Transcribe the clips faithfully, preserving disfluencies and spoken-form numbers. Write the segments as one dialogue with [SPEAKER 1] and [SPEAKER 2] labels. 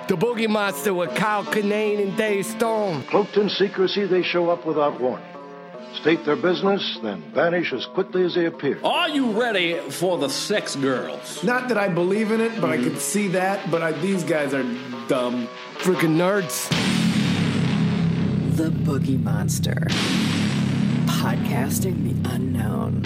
[SPEAKER 1] The Boogie Monster with Kyle Kinane and Dave Stone.
[SPEAKER 2] Cloaked in secrecy, they show up without warning. State their business, then vanish as quickly as they appear.
[SPEAKER 3] Are you ready for the sex girls?
[SPEAKER 4] Not that I believe in it, but mm-hmm. I could see that. But I, these guys are dumb.
[SPEAKER 1] Freaking nerds.
[SPEAKER 5] The Boogie Monster. Podcasting the unknown.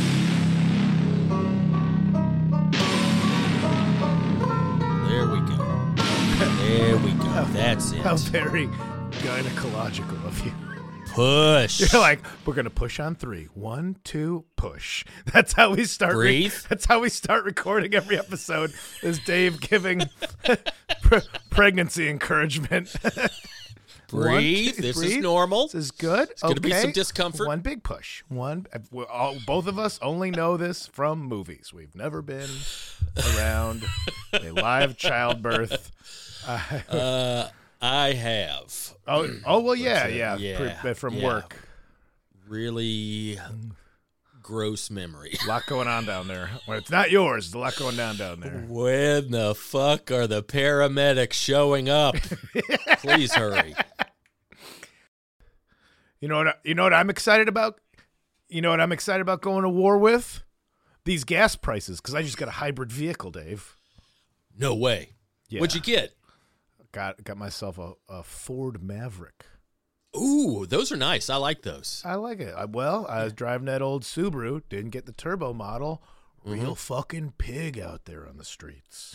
[SPEAKER 6] There we go. There we go. That's it.
[SPEAKER 7] How very gynecological of you.
[SPEAKER 6] Push.
[SPEAKER 7] You're like, we're going to push on three. One, two, push. That's how we start.
[SPEAKER 6] Breathe.
[SPEAKER 7] Re- that's how we start recording every episode, is Dave giving pre- pregnancy encouragement.
[SPEAKER 6] Breathe.
[SPEAKER 7] One,
[SPEAKER 6] this
[SPEAKER 7] breathe.
[SPEAKER 6] is normal.
[SPEAKER 7] This is good.
[SPEAKER 6] It's going to
[SPEAKER 7] okay.
[SPEAKER 6] be some discomfort.
[SPEAKER 7] One big push. One. We're all, both of us only know this from movies. We've never been around a live childbirth. Uh,
[SPEAKER 6] uh, I have.
[SPEAKER 7] Oh, oh well, yeah,
[SPEAKER 6] but, uh,
[SPEAKER 7] yeah,
[SPEAKER 6] yeah,
[SPEAKER 7] Pre- from
[SPEAKER 6] yeah.
[SPEAKER 7] work.
[SPEAKER 6] Really gross memory.
[SPEAKER 7] A lot going on down there. When it's not yours, there's a lot going down down there.
[SPEAKER 6] When the fuck are the paramedics showing up? Please hurry.
[SPEAKER 7] You know what? You know what I'm excited about? You know what I'm excited about going to war with? These gas prices, because I just got a hybrid vehicle, Dave.
[SPEAKER 6] No way.
[SPEAKER 7] Yeah.
[SPEAKER 6] What'd you get?
[SPEAKER 7] Got got myself a, a Ford Maverick.
[SPEAKER 6] Ooh, those are nice. I like those.
[SPEAKER 7] I like it. I, well, I was driving that old Subaru. Didn't get the turbo model. Real mm-hmm. fucking pig out there on the streets.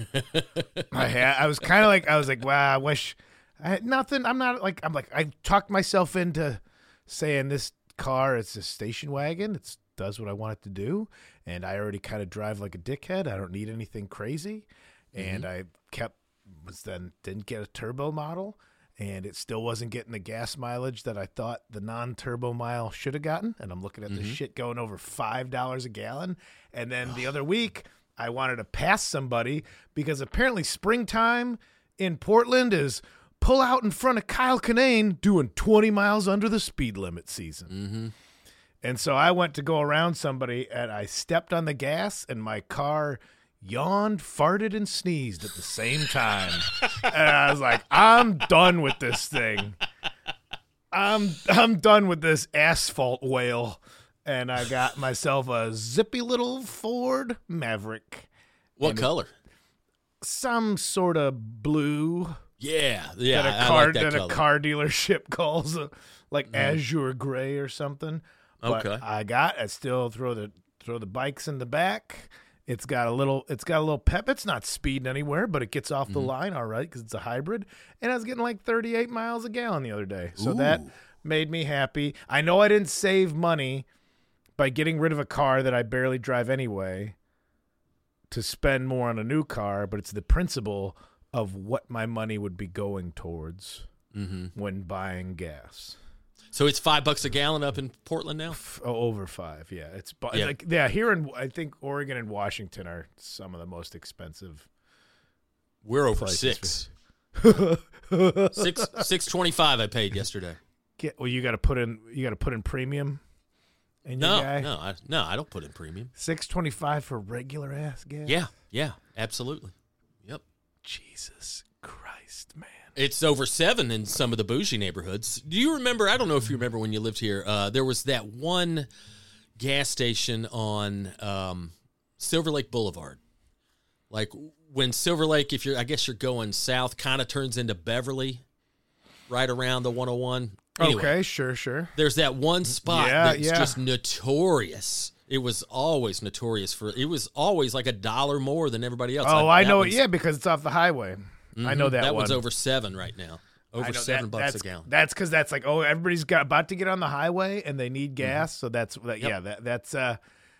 [SPEAKER 7] I had. I was kind of like. I was like, wow. I wish I had nothing. I'm not like. I'm like. I talked myself into saying this car. It's a station wagon. It does what I want it to do, and I already kind of drive like a dickhead. I don't need anything crazy, mm-hmm. and I kept. Was then didn't get a turbo model, and it still wasn't getting the gas mileage that I thought the non-turbo mile should have gotten. And I'm looking at mm-hmm. this shit going over five dollars a gallon. And then the other week, I wanted to pass somebody because apparently springtime in Portland is pull out in front of Kyle Kinane doing twenty miles under the speed limit season.
[SPEAKER 6] Mm-hmm.
[SPEAKER 7] And so I went to go around somebody, and I stepped on the gas, and my car yawned, farted, and sneezed at the same time. And I was like, I'm done with this thing. I'm I'm done with this asphalt whale. And I got myself a zippy little Ford Maverick.
[SPEAKER 6] What
[SPEAKER 7] and
[SPEAKER 6] color?
[SPEAKER 7] Some sort of blue.
[SPEAKER 6] Yeah, yeah.
[SPEAKER 7] That a
[SPEAKER 6] I
[SPEAKER 7] car,
[SPEAKER 6] like that,
[SPEAKER 7] that
[SPEAKER 6] color.
[SPEAKER 7] a car dealership calls a, like
[SPEAKER 6] mm.
[SPEAKER 7] azure gray or something. But
[SPEAKER 6] okay.
[SPEAKER 7] I got. I still throw the throw the bikes in the back. It's got a little. It's got a little pep. It's not speeding anywhere, but it gets off the mm-hmm. line all right because it's a hybrid. And I was getting like thirty-eight miles a gallon the other day, so
[SPEAKER 6] Ooh.
[SPEAKER 7] that made me happy. I know I didn't save money by getting rid of a car that I barely drive anyway to spend more on a new car, but it's the principle of what my money would be going towards
[SPEAKER 6] mm-hmm.
[SPEAKER 7] when buying gas.
[SPEAKER 6] So it's five bucks a gallon up in Portland now?
[SPEAKER 7] Oh, over five, yeah. It's
[SPEAKER 6] yeah.
[SPEAKER 7] like yeah. Here in I think Oregon and Washington are some of the most expensive.
[SPEAKER 6] We're over
[SPEAKER 7] places.
[SPEAKER 6] six. six six twenty five. I paid yesterday.
[SPEAKER 7] Get, well, you got to put in you got to put in premium. In
[SPEAKER 6] no,
[SPEAKER 7] your guy?
[SPEAKER 6] no, I, no. I don't put in premium.
[SPEAKER 7] Six twenty five for regular ass gas.
[SPEAKER 6] Yeah, yeah, absolutely. Yep.
[SPEAKER 7] Jesus Christ, man.
[SPEAKER 6] It's over seven in some of the bougie neighborhoods. Do you remember? I don't know if you remember when you lived here. Uh, there was that one gas station on um, Silver Lake Boulevard. Like when Silver Lake, if you're, I guess you're going south, kind of turns into Beverly, right around the one oh one. Anyway,
[SPEAKER 7] okay, sure, sure.
[SPEAKER 6] There's that one spot
[SPEAKER 7] yeah,
[SPEAKER 6] that's
[SPEAKER 7] yeah.
[SPEAKER 6] just notorious. It was always notorious for. It was always like a dollar more than everybody else.
[SPEAKER 7] Oh,
[SPEAKER 6] I,
[SPEAKER 7] I know it. Yeah, because it's off the highway.
[SPEAKER 6] Mm-hmm.
[SPEAKER 7] I know that,
[SPEAKER 6] that
[SPEAKER 7] one.
[SPEAKER 6] one's over seven right now. Over seven
[SPEAKER 7] that,
[SPEAKER 6] bucks
[SPEAKER 7] that's,
[SPEAKER 6] a gallon.
[SPEAKER 7] That's because that's like, oh, everybody's got about to get on the highway and they need gas, mm-hmm. so that's that.
[SPEAKER 6] Yep.
[SPEAKER 7] Yeah, that that's. uh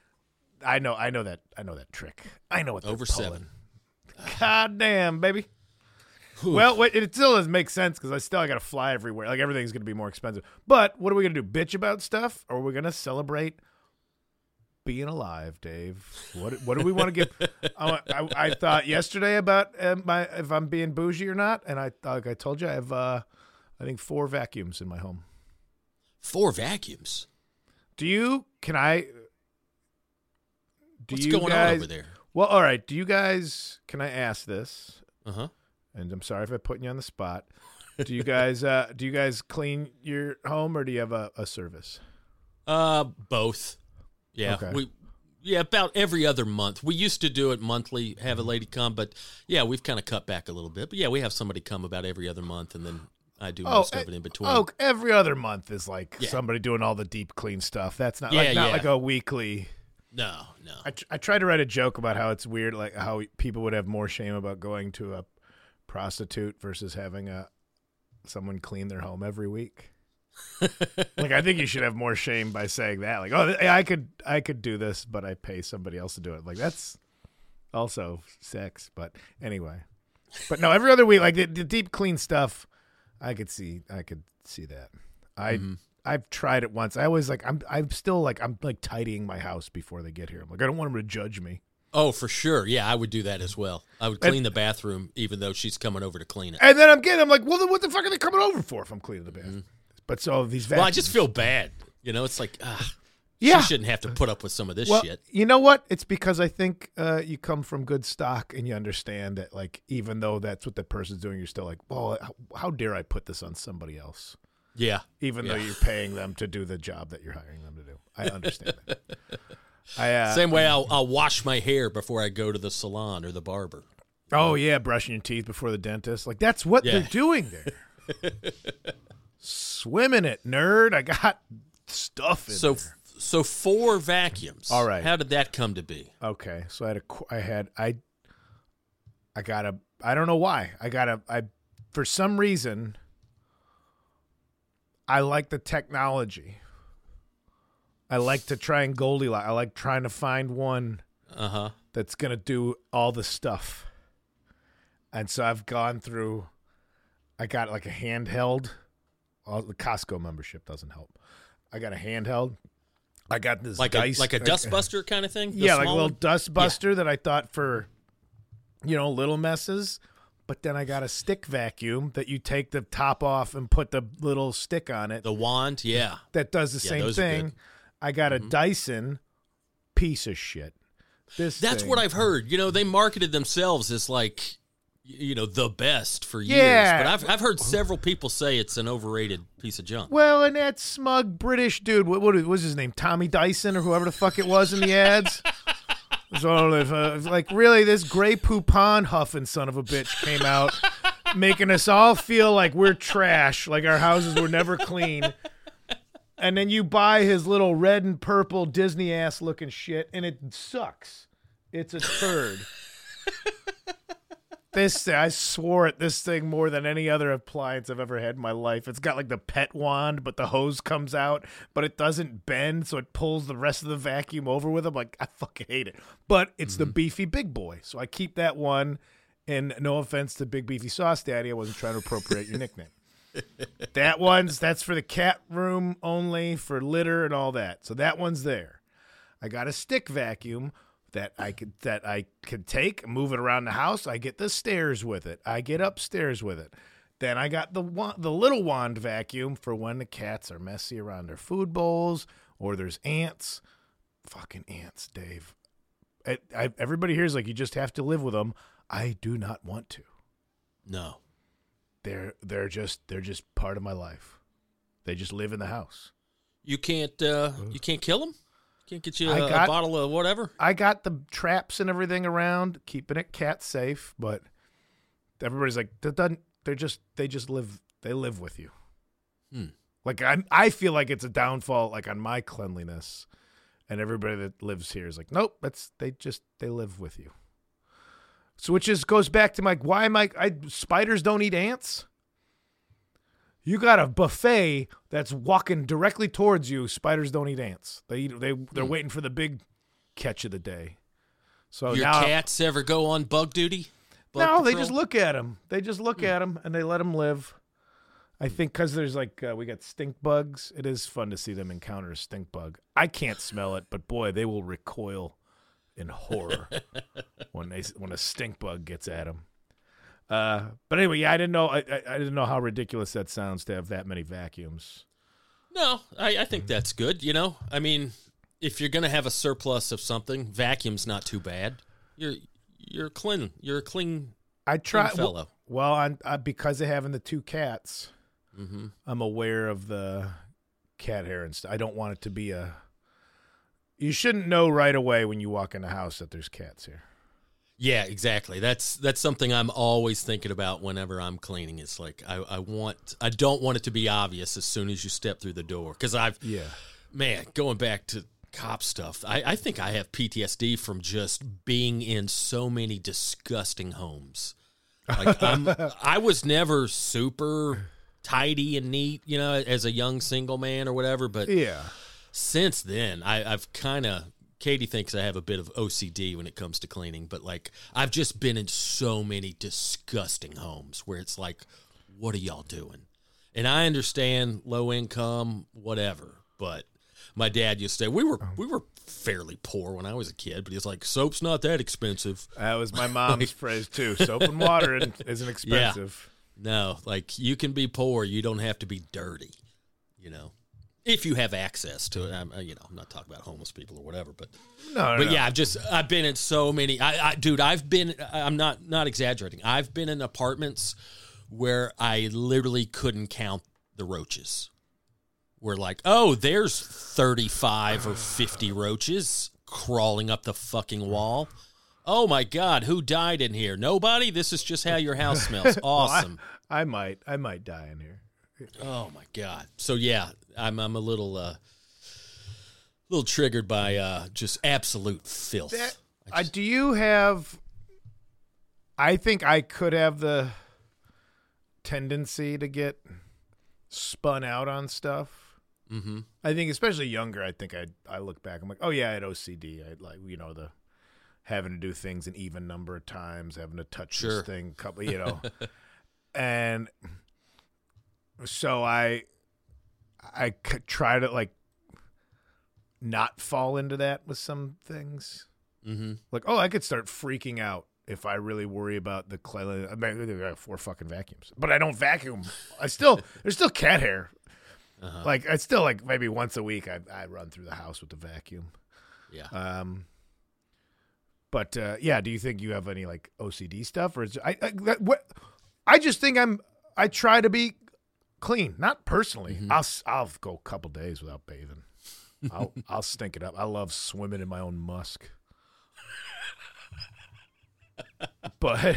[SPEAKER 7] I know, I know that, I know that trick. I know what they're
[SPEAKER 6] over
[SPEAKER 7] pulling.
[SPEAKER 6] seven.
[SPEAKER 7] God damn, baby. Whew. Well, wait, it still doesn't make sense because I still I got to fly everywhere. Like everything's going to be more expensive. But what are we going to do? Bitch about stuff, or are we going to celebrate being alive, Dave? What what do we want to give? I, I, I thought yesterday about uh, my if I'm being bougie or not, and I like I told you I have uh, I think four vacuums in my home.
[SPEAKER 6] Four vacuums.
[SPEAKER 7] Do you? Can I? Do
[SPEAKER 6] What's
[SPEAKER 7] you
[SPEAKER 6] going
[SPEAKER 7] guys,
[SPEAKER 6] on over there?
[SPEAKER 7] Well, all right. Do you guys? Can I ask this?
[SPEAKER 6] Uh huh.
[SPEAKER 7] and I'm sorry if I'm putting you on the spot. Do you guys uh, do you guys clean your home, or do you have a, a service?
[SPEAKER 6] Uh, both. Yeah,
[SPEAKER 7] Okay.
[SPEAKER 6] we yeah about every other month. We used to do it monthly, have a lady come, but yeah, we've kind of cut back a little bit. But yeah, we have somebody come about every other month, and then I do most of it in between.
[SPEAKER 7] Oh, every other month is like
[SPEAKER 6] Yeah.
[SPEAKER 7] somebody doing all the deep clean stuff. That's not
[SPEAKER 6] Yeah,
[SPEAKER 7] like not
[SPEAKER 6] yeah.
[SPEAKER 7] like a weekly.
[SPEAKER 6] No, no.
[SPEAKER 7] I tr- I tried to write a joke about how it's weird, like how people would have more shame about going to a prostitute versus having a someone clean their home every week. Like, I think you should have more shame by saying that. Like, oh, th- I could I could do this, but I pay somebody else to do it. Like, that's also sex. But anyway, but no, every other week, like the, the deep clean stuff, I could see I could see that. I.
[SPEAKER 6] Mm-hmm.
[SPEAKER 7] I've tried it once. I always like I'm I'm still like I'm like tidying my house before they get here. I'm like, I don't want them to judge me.
[SPEAKER 6] Oh, for sure. Yeah, I would do that as well. I would clean the bathroom even though she's coming over to clean it.
[SPEAKER 7] And then I'm getting I'm like, well, then what the fuck are they coming over for if I'm cleaning the bathroom? But so these vacuums.
[SPEAKER 6] Well, I just feel bad. You know, it's like, ah,
[SPEAKER 7] Yeah.
[SPEAKER 6] she shouldn't have to put up with some of this
[SPEAKER 7] well,
[SPEAKER 6] shit.
[SPEAKER 7] you know what? It's because I think uh, you come from good stock and you understand that, like, even though that's what the person's doing, you're still like, well, how, how dare I put this on somebody else?
[SPEAKER 6] Yeah.
[SPEAKER 7] Even
[SPEAKER 6] Yeah.
[SPEAKER 7] though you're paying them to do the job that you're hiring them to do. I understand that. I, uh,
[SPEAKER 6] Same way I'll, I'll wash my hair before I go to the salon or the barber.
[SPEAKER 7] Oh, yeah, brushing your teeth before the dentist. Like, that's what
[SPEAKER 6] Yeah.
[SPEAKER 7] they're doing there. Swim in it, nerd. I got stuff in
[SPEAKER 6] So,
[SPEAKER 7] there.
[SPEAKER 6] so four vacuums.
[SPEAKER 7] All right.
[SPEAKER 6] How did that come to be?
[SPEAKER 7] Okay, so I had a, qu- I had, I, I got a, I don't know why. I got a, I, for some reason, I like the technology. I like to try and Goldilocks. I like trying to find one
[SPEAKER 6] Uh huh.
[SPEAKER 7] that's going to do all the stuff. And so I've gone through, I got like a handheld. Well, the Costco membership doesn't help. I got a handheld. I got this
[SPEAKER 6] Like
[SPEAKER 7] dice.
[SPEAKER 6] a like a dustbuster kind of thing. The
[SPEAKER 7] Yeah, like a
[SPEAKER 6] small
[SPEAKER 7] little
[SPEAKER 6] one?
[SPEAKER 7] dust buster that I thought for, you know, little messes. But then I got a stick vacuum that you take the top off and put the little stick on it.
[SPEAKER 6] The wand. Yeah.
[SPEAKER 7] That does the
[SPEAKER 6] Yeah,
[SPEAKER 7] same
[SPEAKER 6] those are
[SPEAKER 7] thing.
[SPEAKER 6] good.
[SPEAKER 7] I got
[SPEAKER 6] Mm-hmm.
[SPEAKER 7] a Dyson piece of shit. This
[SPEAKER 6] That's
[SPEAKER 7] thing-
[SPEAKER 6] what I've heard. You know, they marketed themselves as like, y- you know, the best for years.
[SPEAKER 7] Yeah.
[SPEAKER 6] But I've I've heard several people say it's an overrated piece of junk.
[SPEAKER 7] Well, and that smug British dude, what, what was his name? Tommy Dyson or whoever the fuck it was in the ads? So if, uh, if, like, really, this Grey Poupon huffing son of a bitch came out, making us all feel like we're trash, like our houses were never clean. And then you buy his little red and purple Disney ass looking shit, and it sucks. It's a turd. This, I swore at this thing more than any other appliance I've ever had in my life. It's got like the pet wand, but the hose comes out, but it doesn't bend, so it pulls the rest of the vacuum over with them. Like, I fucking hate it. But it's the beefy big boy, so I keep that one. And no offense to Big Beefy Sauce Daddy, I wasn't trying to appropriate your nickname. That one's, that's for the cat room only, for litter and all that. So that one's there. I got a stick vacuum that I could that I could take, move it around the house. I get the stairs with it. I get upstairs with it. Then I got the wa- the little wand vacuum for when the cats are messy around their food bowls or there's ants. Fucking ants, Dave. I, I, everybody here's like, you just have to live with them. I do not want to.
[SPEAKER 6] No.
[SPEAKER 7] They're they're just they're just part of my life. They just live in the house.
[SPEAKER 6] You can't uh, you can't kill them? Can't get you
[SPEAKER 7] I
[SPEAKER 6] a,
[SPEAKER 7] got-
[SPEAKER 6] a bottle of whatever?
[SPEAKER 7] I got the traps and everything around, keeping it cat safe, but everybody's like, that doesn't, they're just, they just live, they live with you.
[SPEAKER 6] Hmm.
[SPEAKER 7] Like, I I feel like it's a downfall, like, on my cleanliness, and everybody that lives here is like, nope, that's, they just, they live with you. So, which is, goes back to my, why am I, I spiders don't eat ants? You got a buffet that's walking directly towards you. Spiders don't eat ants. They eat, they they're
[SPEAKER 6] Hmm.
[SPEAKER 7] waiting for the big catch of the day. So
[SPEAKER 6] Your
[SPEAKER 7] now,
[SPEAKER 6] cats ever go on bug duty? Bug
[SPEAKER 7] no, they
[SPEAKER 6] patrol?
[SPEAKER 7] just look at them. They just look at them and they let them live. I think because there's like uh, we got stink bugs. It is fun to see them encounter a stink bug. I can't smell it, but boy, they will recoil in horror when they when a stink bug gets at them. Uh, but anyway, yeah, I didn't know. I, I, I didn't know how ridiculous that sounds to have that many vacuums.
[SPEAKER 6] No, I, I think that's good. You know, I mean, if you're going to have a surplus of something, vacuum's not too bad. You're you're clean. You're a clean
[SPEAKER 7] I try.
[SPEAKER 6] fellow.
[SPEAKER 7] Well, I'm, I, because of having the two cats,
[SPEAKER 6] Mm-hmm.
[SPEAKER 7] I'm aware of the cat hair and stuff. I don't want it to be a. You shouldn't know right away when you walk in the house that there's cats here.
[SPEAKER 6] Yeah, exactly. That's that's something I'm always thinking about whenever I'm cleaning. It's like I, I want I don't want it to be obvious as soon as you step through the door. Because I've
[SPEAKER 7] Yeah.
[SPEAKER 6] man, going back to cop stuff, I, I think I have P T S D from just being in so many disgusting homes. Like I'm I was never super tidy and neat, you know, as a young single man or whatever, but
[SPEAKER 7] Yeah.
[SPEAKER 6] since then I, I've kind of Katie thinks I have a bit of O C D when it comes to cleaning, but like I've just been in so many disgusting homes where it's like, what are y'all doing? And I understand low income, whatever, but my dad used to say we were we were fairly poor when I was a kid, but he's like, soap's not that expensive.
[SPEAKER 7] That was my mom's phrase too. Soap and water isn't expensive.
[SPEAKER 6] Yeah. No, like you can be poor, you don't have to be dirty, you know. If you have access to it, I'm, you know, I'm not talking about homeless people or whatever, but
[SPEAKER 7] No, no,
[SPEAKER 6] but
[SPEAKER 7] no.
[SPEAKER 6] yeah, I've just I've been in so many. I, I dude, I've been. I'm not not exaggerating. I've been in apartments where I literally couldn't count the roaches. We're like, oh, there's thirty-five or fifty roaches crawling up the fucking wall. Oh my God, who died in here? Nobody. This is just how your house smells. Awesome.
[SPEAKER 7] Well, I, I might, I might die in here.
[SPEAKER 6] Oh my God. So yeah, I'm I'm a little uh little triggered by uh just absolute filth.
[SPEAKER 7] That,
[SPEAKER 6] I
[SPEAKER 7] uh, do you have? I think I could have the tendency to get spun out on stuff.
[SPEAKER 6] mm-hmm.
[SPEAKER 7] I think, especially younger, I think I I look back, I'm like, oh yeah, I had O C D. I like, you know, the having to do things an even number of times, having to touch
[SPEAKER 6] Sure.
[SPEAKER 7] this thing, couple, you know, and so I I could try to like not fall into that with some things.
[SPEAKER 6] Mm-hmm.
[SPEAKER 7] Like, oh, I could start freaking out if I really worry about the cleanliness. I mean, I have four fucking vacuums, but I don't vacuum. I still there's still cat hair.
[SPEAKER 6] Uh-huh.
[SPEAKER 7] Like I still like maybe once a week I I run through the house with the vacuum.
[SPEAKER 6] Yeah.
[SPEAKER 7] Um. But uh, yeah, do you think you have any like O C D stuff, or is I I, that, what, I just think I'm I try to be clean, not personally.
[SPEAKER 6] Mm-hmm.
[SPEAKER 7] I'll I'll go a couple days without bathing. I'll I'll stink it up. I love swimming in my own musk. But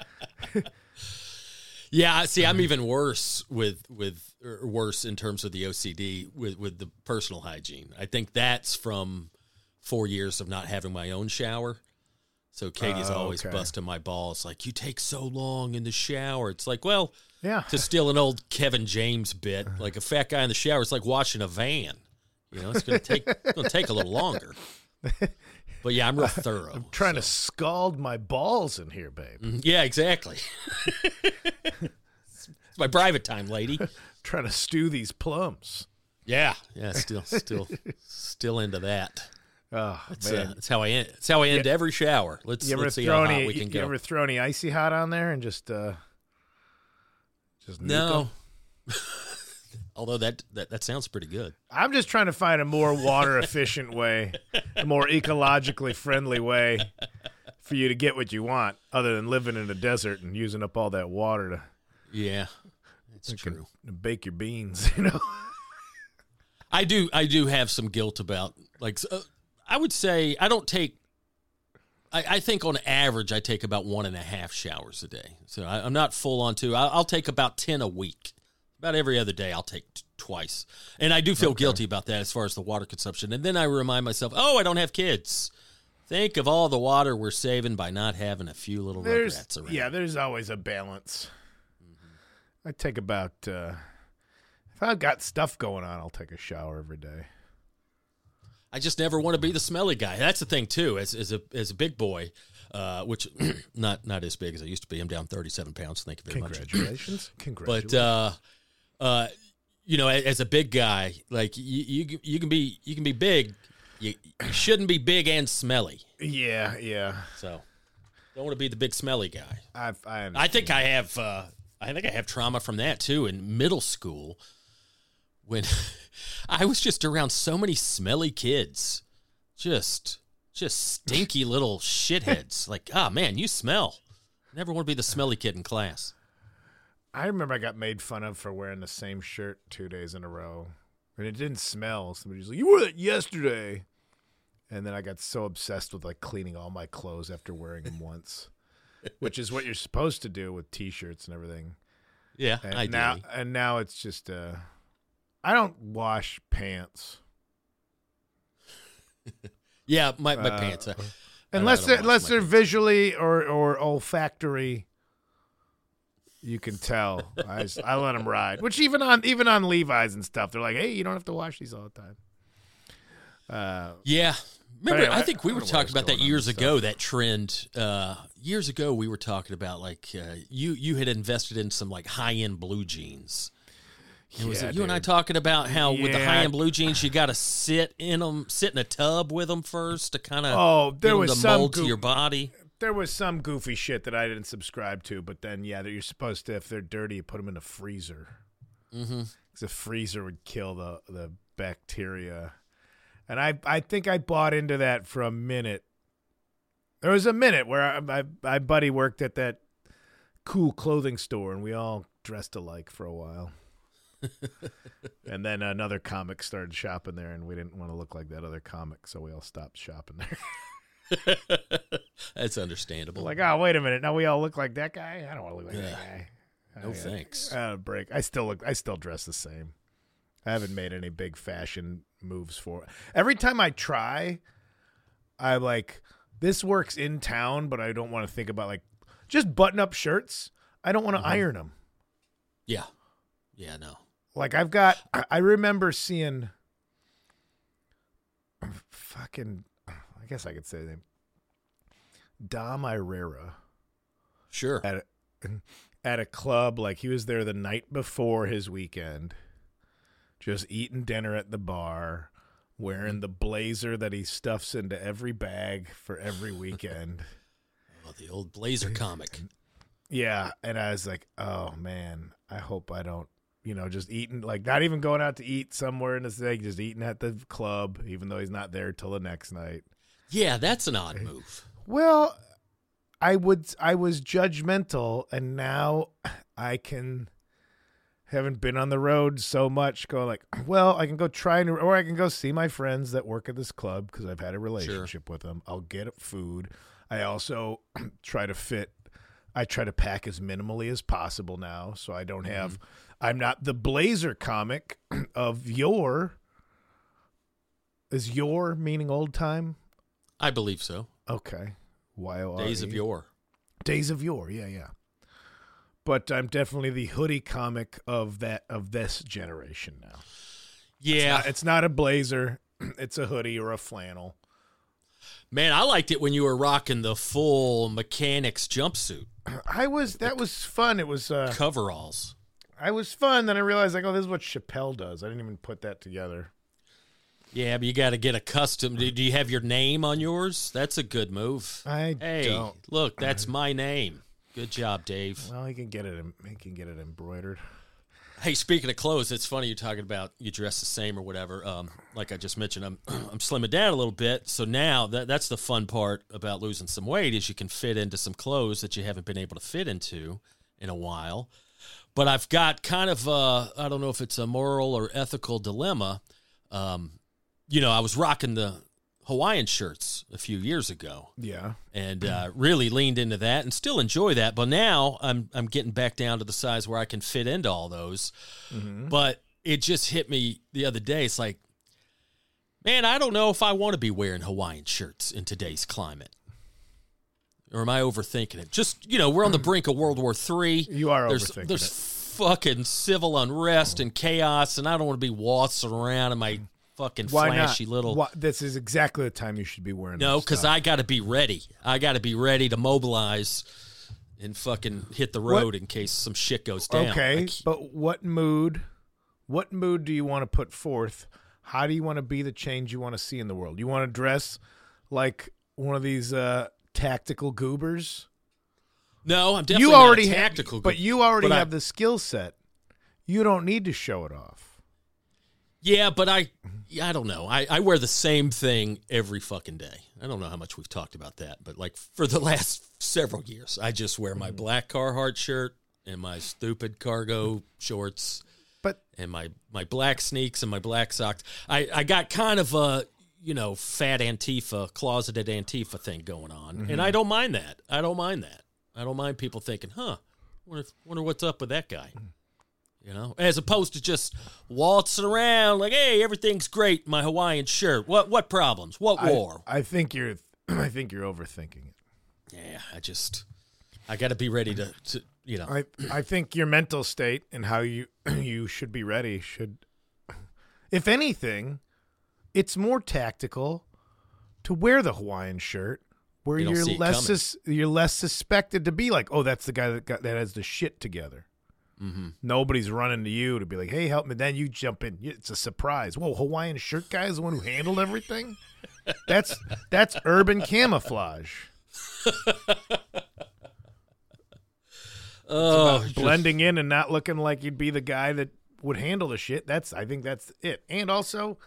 [SPEAKER 6] yeah, see, I'm even worse with with or worse in terms of the O C D with with the personal hygiene. I think that's from four years of not having my own shower. So Katie's
[SPEAKER 7] Oh,
[SPEAKER 6] always
[SPEAKER 7] okay.
[SPEAKER 6] busting my balls, like, you take so long in the shower. It's like, well,
[SPEAKER 7] yeah,
[SPEAKER 6] to steal an old Kevin James bit, like a fat guy in the shower, it's like washing a van. You know, it's gonna take it's gonna take a little longer. But yeah, I'm real thorough.
[SPEAKER 7] I'm trying
[SPEAKER 6] so.
[SPEAKER 7] to scald my balls in here, babe.
[SPEAKER 6] Yeah, exactly. It's my private time, lady.
[SPEAKER 7] Trying to stew these plums.
[SPEAKER 6] Yeah, yeah, still, still, still into that.
[SPEAKER 7] Oh
[SPEAKER 6] That's,
[SPEAKER 7] man,
[SPEAKER 6] uh, that's how I end. That's how I end
[SPEAKER 7] Yeah.
[SPEAKER 6] every shower. Let's
[SPEAKER 7] you ever
[SPEAKER 6] let's see
[SPEAKER 7] throw
[SPEAKER 6] how hot
[SPEAKER 7] any?
[SPEAKER 6] we can
[SPEAKER 7] you
[SPEAKER 6] go.
[SPEAKER 7] ever throw any icy hot on there and just uh, just nuke 'em?
[SPEAKER 6] No. Although that, that that sounds pretty good.
[SPEAKER 7] I'm just trying to find a more water efficient way, a more ecologically friendly way for you to get what you want, other than living in a desert and using up all that water to
[SPEAKER 6] Yeah, it's true.
[SPEAKER 7] to bake your beans. You know,
[SPEAKER 6] I do I do have some guilt about, like, uh, I would say I don't take. I, I think on average I take about one and a half showers a day. So I, I'm not full on two. I'll, I'll take about ten a week. About every other day I'll take t- twice. And I do feel
[SPEAKER 7] Okay.
[SPEAKER 6] guilty about that as far as the water consumption. And then I remind myself, oh, I don't have kids. Think of all the water we're saving by not having a few little
[SPEAKER 7] there's
[SPEAKER 6] rugrats around.
[SPEAKER 7] yeah, there's always a balance. I take about uh, if I've got stuff going on, I'll take a shower every day.
[SPEAKER 6] I just never want to be the smelly guy. That's the thing too. As as a as a big boy, uh, which not not as big as I used to be. I'm down thirty-seven pounds. Thank you very much.
[SPEAKER 7] Congratulations, congratulations.
[SPEAKER 6] But uh, uh, you know, as, as a big guy, like you, you you can be you can be big. You, you shouldn't be big and smelly.
[SPEAKER 7] yeah, yeah,
[SPEAKER 6] So don't want to be the big smelly guy.
[SPEAKER 7] I've, I
[SPEAKER 6] I think I have. Uh, I think I have trauma from that too in middle school, when I was just around so many smelly kids, just just stinky little shitheads. Like, oh man, you smell. Never want to be the smelly kid in class.
[SPEAKER 7] I remember I got made fun of for wearing the same shirt two days in a row. And it didn't smell. Somebody was like, you wore that yesterday. And then I got so obsessed with like cleaning all my clothes after wearing them once, which is what you're supposed to do with T-shirts and everything.
[SPEAKER 6] Yeah,
[SPEAKER 7] and
[SPEAKER 6] ideally.
[SPEAKER 7] now and now it's just uh, I don't wash pants.
[SPEAKER 6] yeah, my, my
[SPEAKER 7] Uh,
[SPEAKER 6] pants. Uh,
[SPEAKER 7] Unless
[SPEAKER 6] I
[SPEAKER 7] they're,
[SPEAKER 6] don't wash
[SPEAKER 7] unless
[SPEAKER 6] my
[SPEAKER 7] they're
[SPEAKER 6] pants.
[SPEAKER 7] visually or, or olfactory, you can tell. I, just, I let them ride. Which even on even on Levi's and stuff, they're like, hey, you don't have to wash these all the time. Uh,
[SPEAKER 6] Yeah. Remember,
[SPEAKER 7] anyway,
[SPEAKER 6] I think we
[SPEAKER 7] I
[SPEAKER 6] were
[SPEAKER 7] don't know
[SPEAKER 6] talking
[SPEAKER 7] what's
[SPEAKER 6] about that
[SPEAKER 7] going on
[SPEAKER 6] years
[SPEAKER 7] with
[SPEAKER 6] ago,
[SPEAKER 7] stuff.
[SPEAKER 6] that trend. Uh, years ago, we were talking about, like, uh, you you had invested in some, like, high-end blue jeans. And was
[SPEAKER 7] Yeah,
[SPEAKER 6] it you and I
[SPEAKER 7] dude.
[SPEAKER 6] talking about how with the
[SPEAKER 7] Yeah.
[SPEAKER 6] high-end blue jeans, you got to sit in them, sit in a tub with them first to kind of
[SPEAKER 7] Oh, there
[SPEAKER 6] get 'em
[SPEAKER 7] was
[SPEAKER 6] to
[SPEAKER 7] some
[SPEAKER 6] mold
[SPEAKER 7] goo-
[SPEAKER 6] to your body?
[SPEAKER 7] there was some goofy shit that I didn't subscribe to, but then, yeah, that you're supposed to, if they're dirty, you put them in a freezer.
[SPEAKER 6] Mm-hmm.
[SPEAKER 7] Because a freezer would kill the, the bacteria. And I, I think I bought into that for a minute. There was a minute where I, my, my buddy worked at that cool clothing store, and we all dressed alike for a while. And then another comic started shopping there, and we didn't want to look like that other comic, so we all stopped shopping there.
[SPEAKER 6] That's understandable.
[SPEAKER 7] Like, oh, wait a minute. Now we all look like that guy? I don't want to look like
[SPEAKER 6] Yeah.
[SPEAKER 7] that guy.
[SPEAKER 6] No
[SPEAKER 7] I-
[SPEAKER 6] thanks.
[SPEAKER 7] Uh, break. I still look. I still dress the same. I haven't made any big fashion moves for it. Every time I try, I like this works in town, but I don't want to think about like just button up shirts. I don't want to
[SPEAKER 6] Mhm.
[SPEAKER 7] iron them.
[SPEAKER 6] Yeah. Yeah, no.
[SPEAKER 7] Like I've got. I remember seeing fucking. I guess I could say the name. Dom Irera.
[SPEAKER 6] Sure.
[SPEAKER 7] at a, at a club. Like he was there the night before his weekend, just eating dinner at the bar, wearing the blazer that he stuffs into every bag for every weekend.
[SPEAKER 6] Oh, the old Blazer comic.
[SPEAKER 7] Yeah, and I was like, oh man, I hope I don't, you know, just eating, like not even going out to eat somewhere in the city, just eating at the club, even though he's not there till the next night.
[SPEAKER 6] Yeah, that's an odd move.
[SPEAKER 7] Well, I would. I was judgmental, and now I can. Haven't been on the road so much. Going like, well, I can go try and, or I can go see my friends that work at this club because I've had a relationship with them. I'll get food. I also try to fit. I try to pack as minimally as possible now, so I don't have. Mm-hmm. I'm not the Blazer comic of yore. Is yore meaning old time?
[SPEAKER 6] I believe so.
[SPEAKER 7] Okay. Y O R E.
[SPEAKER 6] Days of yore.
[SPEAKER 7] Days of yore, yeah, yeah. But I'm definitely the hoodie comic of that of this generation now.
[SPEAKER 6] Yeah.
[SPEAKER 7] It's not, it's not a blazer, it's a hoodie or a flannel.
[SPEAKER 6] Man, I liked it when you were rocking the full mechanics jumpsuit.
[SPEAKER 7] I was that was fun. It was uh
[SPEAKER 6] Coveralls.
[SPEAKER 7] I was fun, then I realized like, oh, this is what Chappelle does. I didn't even put that together.
[SPEAKER 6] Yeah, but you got to get accustomed. Do do you have your name on yours? That's a good move.
[SPEAKER 7] I
[SPEAKER 6] Hey,
[SPEAKER 7] don't.
[SPEAKER 6] look, that's my name. Good job, Dave.
[SPEAKER 7] Well, he can get it he can get it embroidered.
[SPEAKER 6] Hey, speaking of clothes, it's funny you're talking about you dress the same or whatever. Um, like I just mentioned, I'm I'm slimming down a little bit, so now that that's the fun part about losing some weight is you can fit into some clothes that you haven't been able to fit into in a while. But I've got kind of a, I don't know if it's a moral or ethical dilemma. Um, you know, I was rocking the Hawaiian shirts a few years ago.
[SPEAKER 7] Yeah.
[SPEAKER 6] And uh, really leaned into that and still enjoy that. But now I'm I'm getting back down to the size where I can fit into all those.
[SPEAKER 7] Mm-hmm.
[SPEAKER 6] But it just hit me the other day. It's like, man, I don't know if I want to be wearing Hawaiian shirts in today's climate. Or am I overthinking it? Just, you know, we're on the brink of World War Three.
[SPEAKER 7] You are
[SPEAKER 6] there's,
[SPEAKER 7] overthinking
[SPEAKER 6] There's
[SPEAKER 7] it.
[SPEAKER 6] fucking civil unrest and chaos, and I don't want to be waltzing around in my fucking
[SPEAKER 7] Why
[SPEAKER 6] flashy
[SPEAKER 7] not?
[SPEAKER 6] little...
[SPEAKER 7] Why, this is exactly the time you should be wearing
[SPEAKER 6] No,
[SPEAKER 7] this
[SPEAKER 6] because
[SPEAKER 7] stuff.
[SPEAKER 6] I got to be ready. I got to be ready to mobilize and fucking hit the road
[SPEAKER 7] What-
[SPEAKER 6] in case some shit goes down.
[SPEAKER 7] Okay,
[SPEAKER 6] Like,
[SPEAKER 7] but what mood, what mood do you want to put forth? How do you want to be the change you want to see in the world? You want to dress like one of these uh, tactical goobers?
[SPEAKER 6] no, I'm definitely
[SPEAKER 7] you already
[SPEAKER 6] not a
[SPEAKER 7] have,
[SPEAKER 6] tactical.
[SPEAKER 7] but you already
[SPEAKER 6] but I-
[SPEAKER 7] have the skill set. You don't need to show it off.
[SPEAKER 6] Yeah, but I, I don't know. I, I wear the same thing every fucking day. I don't know how much we've talked about that, but like for the last several years, I just wear my black Carhartt shirt and my stupid cargo shorts,
[SPEAKER 7] But
[SPEAKER 6] and my, my black sneaks and my black socks. I, I got kind of a, you know, fat Antifa, closeted Antifa thing going on,
[SPEAKER 7] Mm-hmm.
[SPEAKER 6] and I don't mind that. I don't mind that. I don't mind people thinking, huh, wonder, wonder what's up with that guy. You know, as opposed to just waltzing around like, hey, everything's great, my Hawaiian shirt. What what problems? What
[SPEAKER 7] I,
[SPEAKER 6] war?
[SPEAKER 7] I think you're, I think you're overthinking it.
[SPEAKER 6] Yeah, I just, I got to be ready to, to, you know.
[SPEAKER 7] I, I think your mental state and how you, you should be ready should, if anything, it's more tactical to wear the Hawaiian shirt where
[SPEAKER 6] You don't
[SPEAKER 7] you're
[SPEAKER 6] see it
[SPEAKER 7] less,
[SPEAKER 6] coming.
[SPEAKER 7] sus, you're less suspected to be like, oh, that's the guy that got that has the shit together.
[SPEAKER 6] Mm-hmm.
[SPEAKER 7] Nobody's running to you to be like, hey, help me. Then you jump in. It's a surprise. Whoa, Hawaiian shirt guy is the one who handled everything? That's that's urban camouflage.
[SPEAKER 6] Oh,
[SPEAKER 7] About blending in and not looking like you'd be the guy that would handle the shit. That's I think that's it. And also,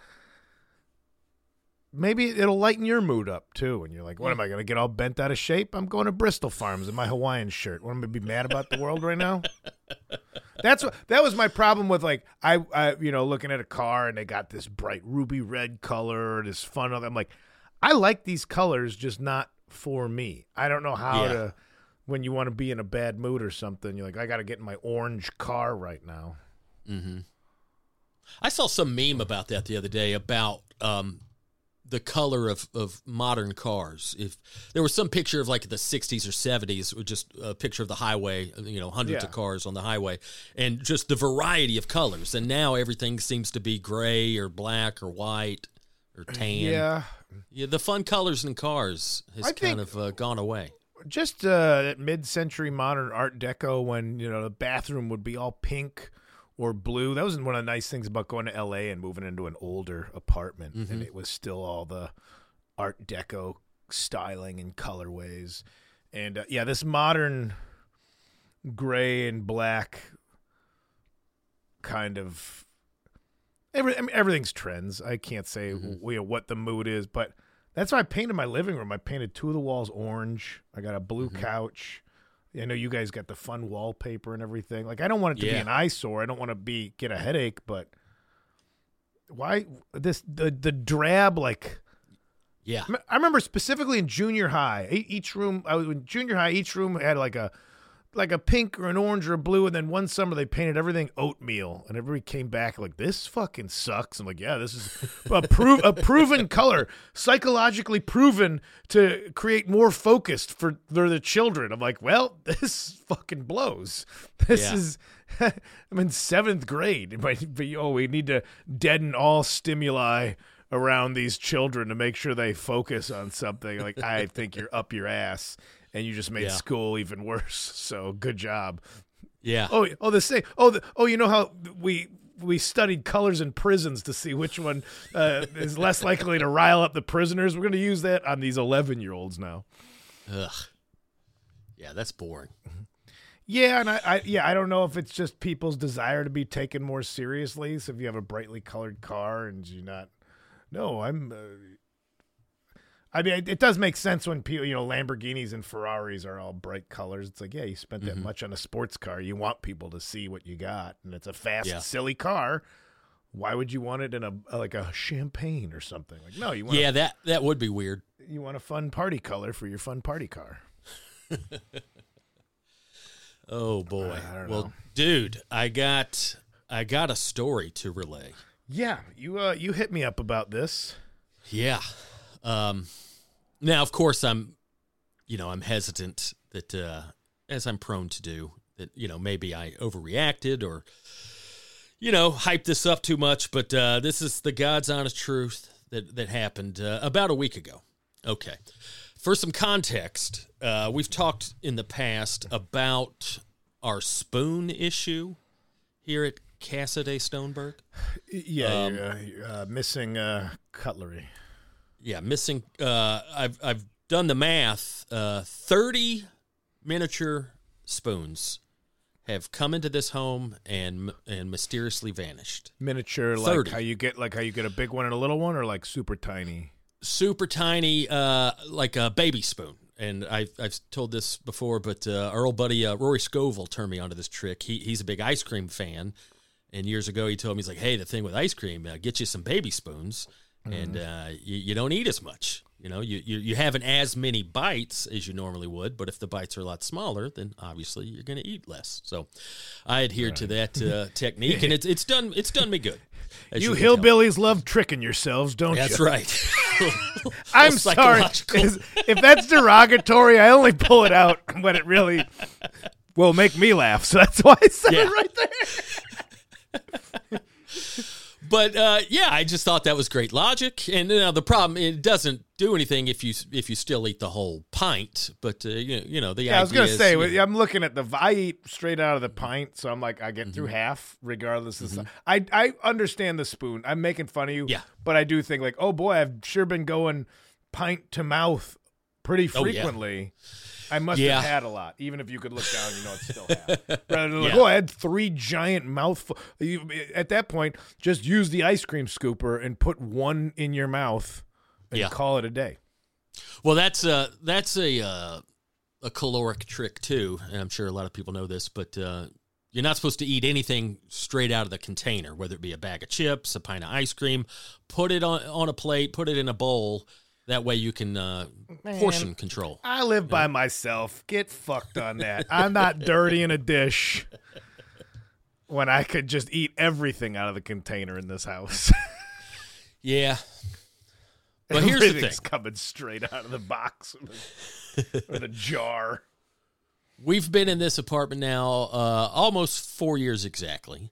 [SPEAKER 7] maybe it'll lighten your mood up too. And you're like, what am I going to get all bent out of shape? I'm going to Bristol Farms in my Hawaiian shirt. What am I going to be mad about the world right now? That's what that was my problem with like I, I you know looking at a car and they got this bright ruby red color, this fun. I'm like, I like these colors, just not for me. I don't know how
[SPEAKER 6] Yeah.
[SPEAKER 7] to. When you want to be in a bad mood or something, you're like, I got to get in my orange car right now.
[SPEAKER 6] Mm-hmm. I saw some meme about that the other day about um, the color of, of modern cars. If there was some picture of like the sixties or seventies, or just a picture of the highway, you know, hundreds
[SPEAKER 7] Yeah.
[SPEAKER 6] of cars on the highway, and just the variety of colors. And now everything seems to be gray or black or white or tan.
[SPEAKER 7] Yeah,
[SPEAKER 6] Yeah, the fun colors in cars has
[SPEAKER 7] I
[SPEAKER 6] kind
[SPEAKER 7] think-
[SPEAKER 6] of uh, gone away.
[SPEAKER 7] just uh, that mid-century modern Art Deco when you know the bathroom would be all pink or blue. That was one of the nice things about going to L A and moving into an older apartment,
[SPEAKER 6] Mm-hmm.
[SPEAKER 7] and it was still all the Art Deco styling and colorways. And uh, yeah, this modern gray and black kind of every, I mean, everything's trends. I can't say
[SPEAKER 6] Mm-hmm.
[SPEAKER 7] you know, what the mood is, but that's why I painted my living room. I painted two of the walls orange. I got a blue
[SPEAKER 6] Mm-hmm.
[SPEAKER 7] couch. I know you guys got the fun wallpaper and everything. Like, I don't want it to be
[SPEAKER 6] Yeah.
[SPEAKER 7] an eyesore. I don't want to be get a headache, but why this the the drab like
[SPEAKER 6] Yeah.
[SPEAKER 7] I remember specifically in junior high, e- each room I was in junior high, each room had like a like a pink or an orange or a blue, and then one summer they painted everything oatmeal, and everybody came back like, this fucking sucks. I'm like, yeah, this is a, prov- a proven color, psychologically proven to create more focused for, for the children. I'm like, well, this fucking blows. This
[SPEAKER 6] Yeah.
[SPEAKER 7] is, I'm in seventh grade, but, but oh, we need to deaden all stimuli around these children to make sure they focus on something. Like, I think you're up your ass. And you just made
[SPEAKER 6] Yeah.
[SPEAKER 7] school even worse. So good job.
[SPEAKER 6] Yeah.
[SPEAKER 7] Oh, oh, the same. Oh, the, oh, you know how we we studied colors in prisons to see which one uh, is less likely to rile up the prisoners. We're going to use that on these eleven year olds now.
[SPEAKER 6] Ugh. Yeah, that's boring.
[SPEAKER 7] Yeah, and I, I yeah I don't know if it's just people's desire to be taken more seriously. So if you have a brightly colored car and you're not, no, I'm. Uh, I mean, it, it does make sense when people, you know, Lamborghinis and Ferraris are all bright colors. It's like, yeah, you spent that much on a sports car. You want people to see what you got, and it's a fast,
[SPEAKER 6] Yeah.
[SPEAKER 7] silly car. Why would you want it in a like a champagne or something? Like, no, you want
[SPEAKER 6] Yeah, that that would be weird.
[SPEAKER 7] a, you want a fun party color for your fun party car.
[SPEAKER 6] Oh boy.
[SPEAKER 7] I don't
[SPEAKER 6] Well,
[SPEAKER 7] know.
[SPEAKER 6] dude, I got I got a story to relay.
[SPEAKER 7] Yeah, you uh, you hit me up about this.
[SPEAKER 6] Yeah. Um, now, of course, I'm, you know, I'm hesitant that, uh, as I'm prone to do, that, you know, maybe I overreacted or, you know, hyped this up too much. But uh, this is the God's honest truth that, that happened uh, about a week ago. Okay. For some context, uh, we've talked in the past about our spoon issue here at Casa de Stoneberg.
[SPEAKER 7] Yeah,
[SPEAKER 6] Um,
[SPEAKER 7] you're, uh, you're, uh, missing uh, cutlery.
[SPEAKER 6] Yeah, missing. Uh, I've I've done the math. Uh, Thirty miniature spoons have come into this home and and mysteriously vanished.
[SPEAKER 7] Miniature,
[SPEAKER 6] thirty.
[SPEAKER 7] like how you get like how you get a big one and a little one, or like super tiny.
[SPEAKER 6] Super tiny, uh, like a baby spoon. And I've I've told this before, but uh, our old buddy uh, Rory Scovel turned me onto this trick. He he's a big ice cream fan, and years ago he told me, he's like, "Hey, the thing with ice cream, uh, get you some baby spoons, mm-hmm. and uh, you, you don't eat as much. You know, you, you you haven't as many bites as you normally would, but if the bites are a lot smaller, then obviously you're going to eat less." So I adhered right. to that uh, technique, and it's it's done it's done me good.
[SPEAKER 7] You, you hillbillies tell. love tricking yourselves, don't
[SPEAKER 6] that's
[SPEAKER 7] you?
[SPEAKER 6] That's right.
[SPEAKER 7] I'm sorry. If that's derogatory, I only pull it out when it really will make me laugh. So that's why I said
[SPEAKER 6] yeah.
[SPEAKER 7] it right there.
[SPEAKER 6] But uh, yeah, I just thought that was great logic. And you know, the problem, it doesn't do anything if you if you still eat the whole pint. But uh, you, you know, the
[SPEAKER 7] yeah,
[SPEAKER 6] idea
[SPEAKER 7] I was gonna
[SPEAKER 6] is,
[SPEAKER 7] say,
[SPEAKER 6] you know,
[SPEAKER 7] I'm looking at the. I eat straight out of the pint, so I'm like, I get mm-hmm. through half regardless of.
[SPEAKER 6] Mm-hmm.
[SPEAKER 7] I I understand the spoon. I'm making fun of you.
[SPEAKER 6] Yeah.
[SPEAKER 7] But I do think like, oh boy, I've sure been going pint to mouth pretty frequently. Oh, yeah. I must
[SPEAKER 6] yeah.
[SPEAKER 7] have had a lot. Even if you could look down, you know it's still had. Rather than like,
[SPEAKER 6] yeah.
[SPEAKER 7] oh, I had three giant mouthful. You, at that point, just use the ice cream scooper and put one in your mouth and
[SPEAKER 6] yeah.
[SPEAKER 7] call it a day.
[SPEAKER 6] Well, that's a that's a uh, a caloric trick too, and I'm sure a lot of people know this. But uh, you're not supposed to eat anything straight out of the container, whether it be a bag of chips, a pint of ice cream. Put it on on a plate, put it in a bowl. That way you can uh, portion control.
[SPEAKER 7] I live yeah. by myself. Get fucked on that. I'm not dirty in a dish when I could just eat everything out of the container in this house.
[SPEAKER 6] Yeah. But here's the thing.
[SPEAKER 7] Coming straight out of the box or the, or the jar.
[SPEAKER 6] We've been in this apartment now uh, almost four years exactly.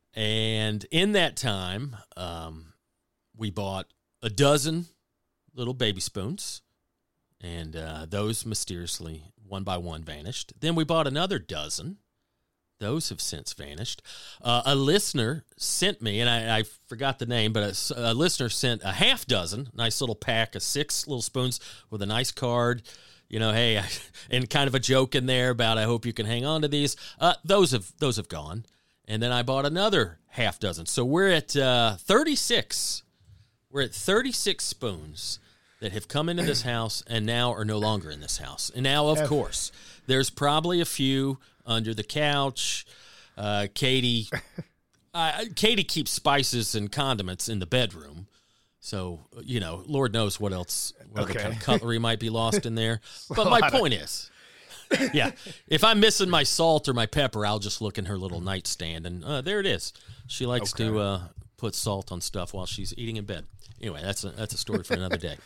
[SPEAKER 6] And in that time, um, we bought a dozen little baby spoons, and uh, those mysteriously, one by one, vanished. Then we bought another dozen. Those have since vanished. Uh, a listener sent me, and I, I forgot the name, but a, a listener sent a half dozen, nice little pack of six little spoons with a nice card. You know, hey, I, and kind of a joke in there about I hope you can hang on to these. Uh, those have those have gone. And then I bought another half dozen. So we're at uh, thirty-six. We're at thirty-six spoons that have come into this house and now are no longer in this house. And now, of course, there's probably a few under the couch. Uh, Katie, uh, Katie keeps spices and condiments in the bedroom. So, you know, Lord knows what else, what
[SPEAKER 7] okay.
[SPEAKER 6] other kind of cutlery might be lost in there. But my point of... is, yeah, if I'm missing my salt or my pepper, I'll just look in her little nightstand, and uh, there it is. She likes okay. to uh, put salt on stuff while she's eating in bed. Anyway, that's a, that's a story for another day.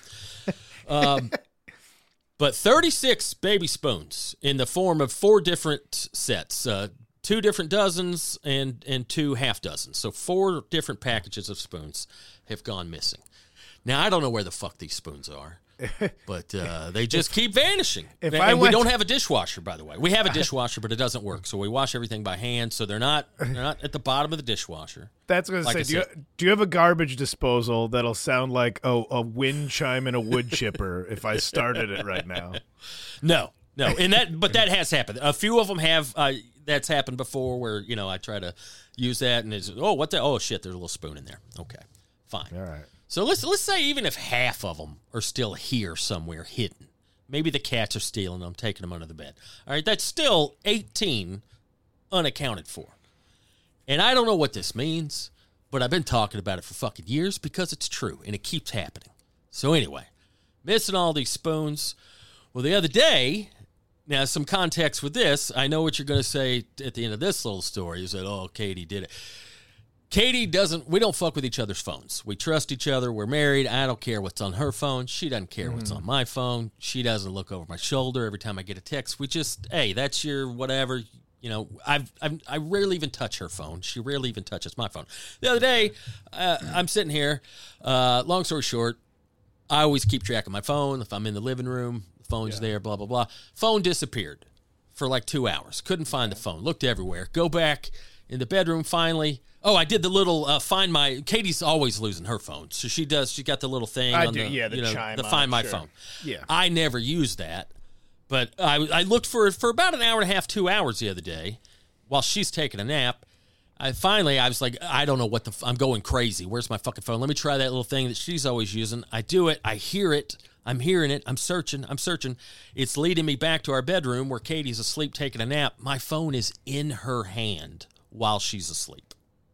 [SPEAKER 6] Um, but thirty-six baby spoons in the form of four different sets, uh, two different dozens and, and two half dozens. So four different packages of spoons have gone missing. Now, I don't know where the fuck these spoons are, but uh, they just keep vanishing.
[SPEAKER 7] If
[SPEAKER 6] and
[SPEAKER 7] I
[SPEAKER 6] we
[SPEAKER 7] went
[SPEAKER 6] don't have a dishwasher, by the way. We have a dishwasher, but it doesn't work. So we wash everything by hand. So they're not they're not at the bottom of the dishwasher.
[SPEAKER 7] That's what I was
[SPEAKER 6] like
[SPEAKER 7] going to say. Do you, do you have a garbage disposal that'll sound like a, a wind chime in a wood chipper if I started it right now?
[SPEAKER 6] No, no. And that, but that has happened. A few of them have. Uh, that's happened before, where you know I try to use that, and it's oh what the oh shit, there's a little spoon in there. Okay, fine.
[SPEAKER 7] All right.
[SPEAKER 6] So let's let's say even if half of them are still here somewhere hidden, maybe the cats are stealing them, taking them under the bed. All right, that's still eighteen unaccounted for. And I don't know what this means, but I've been talking about it for fucking years because it's true, and it keeps happening. So anyway, missing all these spoons. Well, the other day, now some context with this, I know what you're going to say at the end of this little story is that, oh, Katie did it. Katie doesn't, we don't fuck with each other's phones. We trust each other. We're married. I don't care what's on her phone. She doesn't care mm. what's on my phone. She doesn't look over my shoulder every time I get a text. We just, hey, that's your whatever. You know, I've, I've, I rarely even touch her phone. She rarely even touches my phone. The other day, uh, I'm sitting here. Uh, long story short, I always keep track of my phone. If I'm in the living room, the phone's yeah. there, blah, blah, blah. Phone disappeared for like two hours. Couldn't find the phone. Looked everywhere. Go back in the bedroom finally. Oh, I did the little uh, find my. Katie's always losing her phone, so she does. She got the little thing
[SPEAKER 7] I
[SPEAKER 6] on
[SPEAKER 7] do,
[SPEAKER 6] the
[SPEAKER 7] yeah, the
[SPEAKER 6] you know,
[SPEAKER 7] chime
[SPEAKER 6] the
[SPEAKER 7] on,
[SPEAKER 6] find my
[SPEAKER 7] sure.
[SPEAKER 6] phone.
[SPEAKER 7] Yeah,
[SPEAKER 6] I never used that, but I I looked for it for about an hour and a half, two hours the other day, while she's taking a nap, I finally, I was like, I don't know what the, f- I'm going crazy. Where's my fucking phone? Let me try that little thing that she's always using. I do it. I hear it. I'm hearing it. I'm searching. I'm searching. It's leading me back to our bedroom where Katie's asleep taking a nap. My phone is in her hand while she's asleep.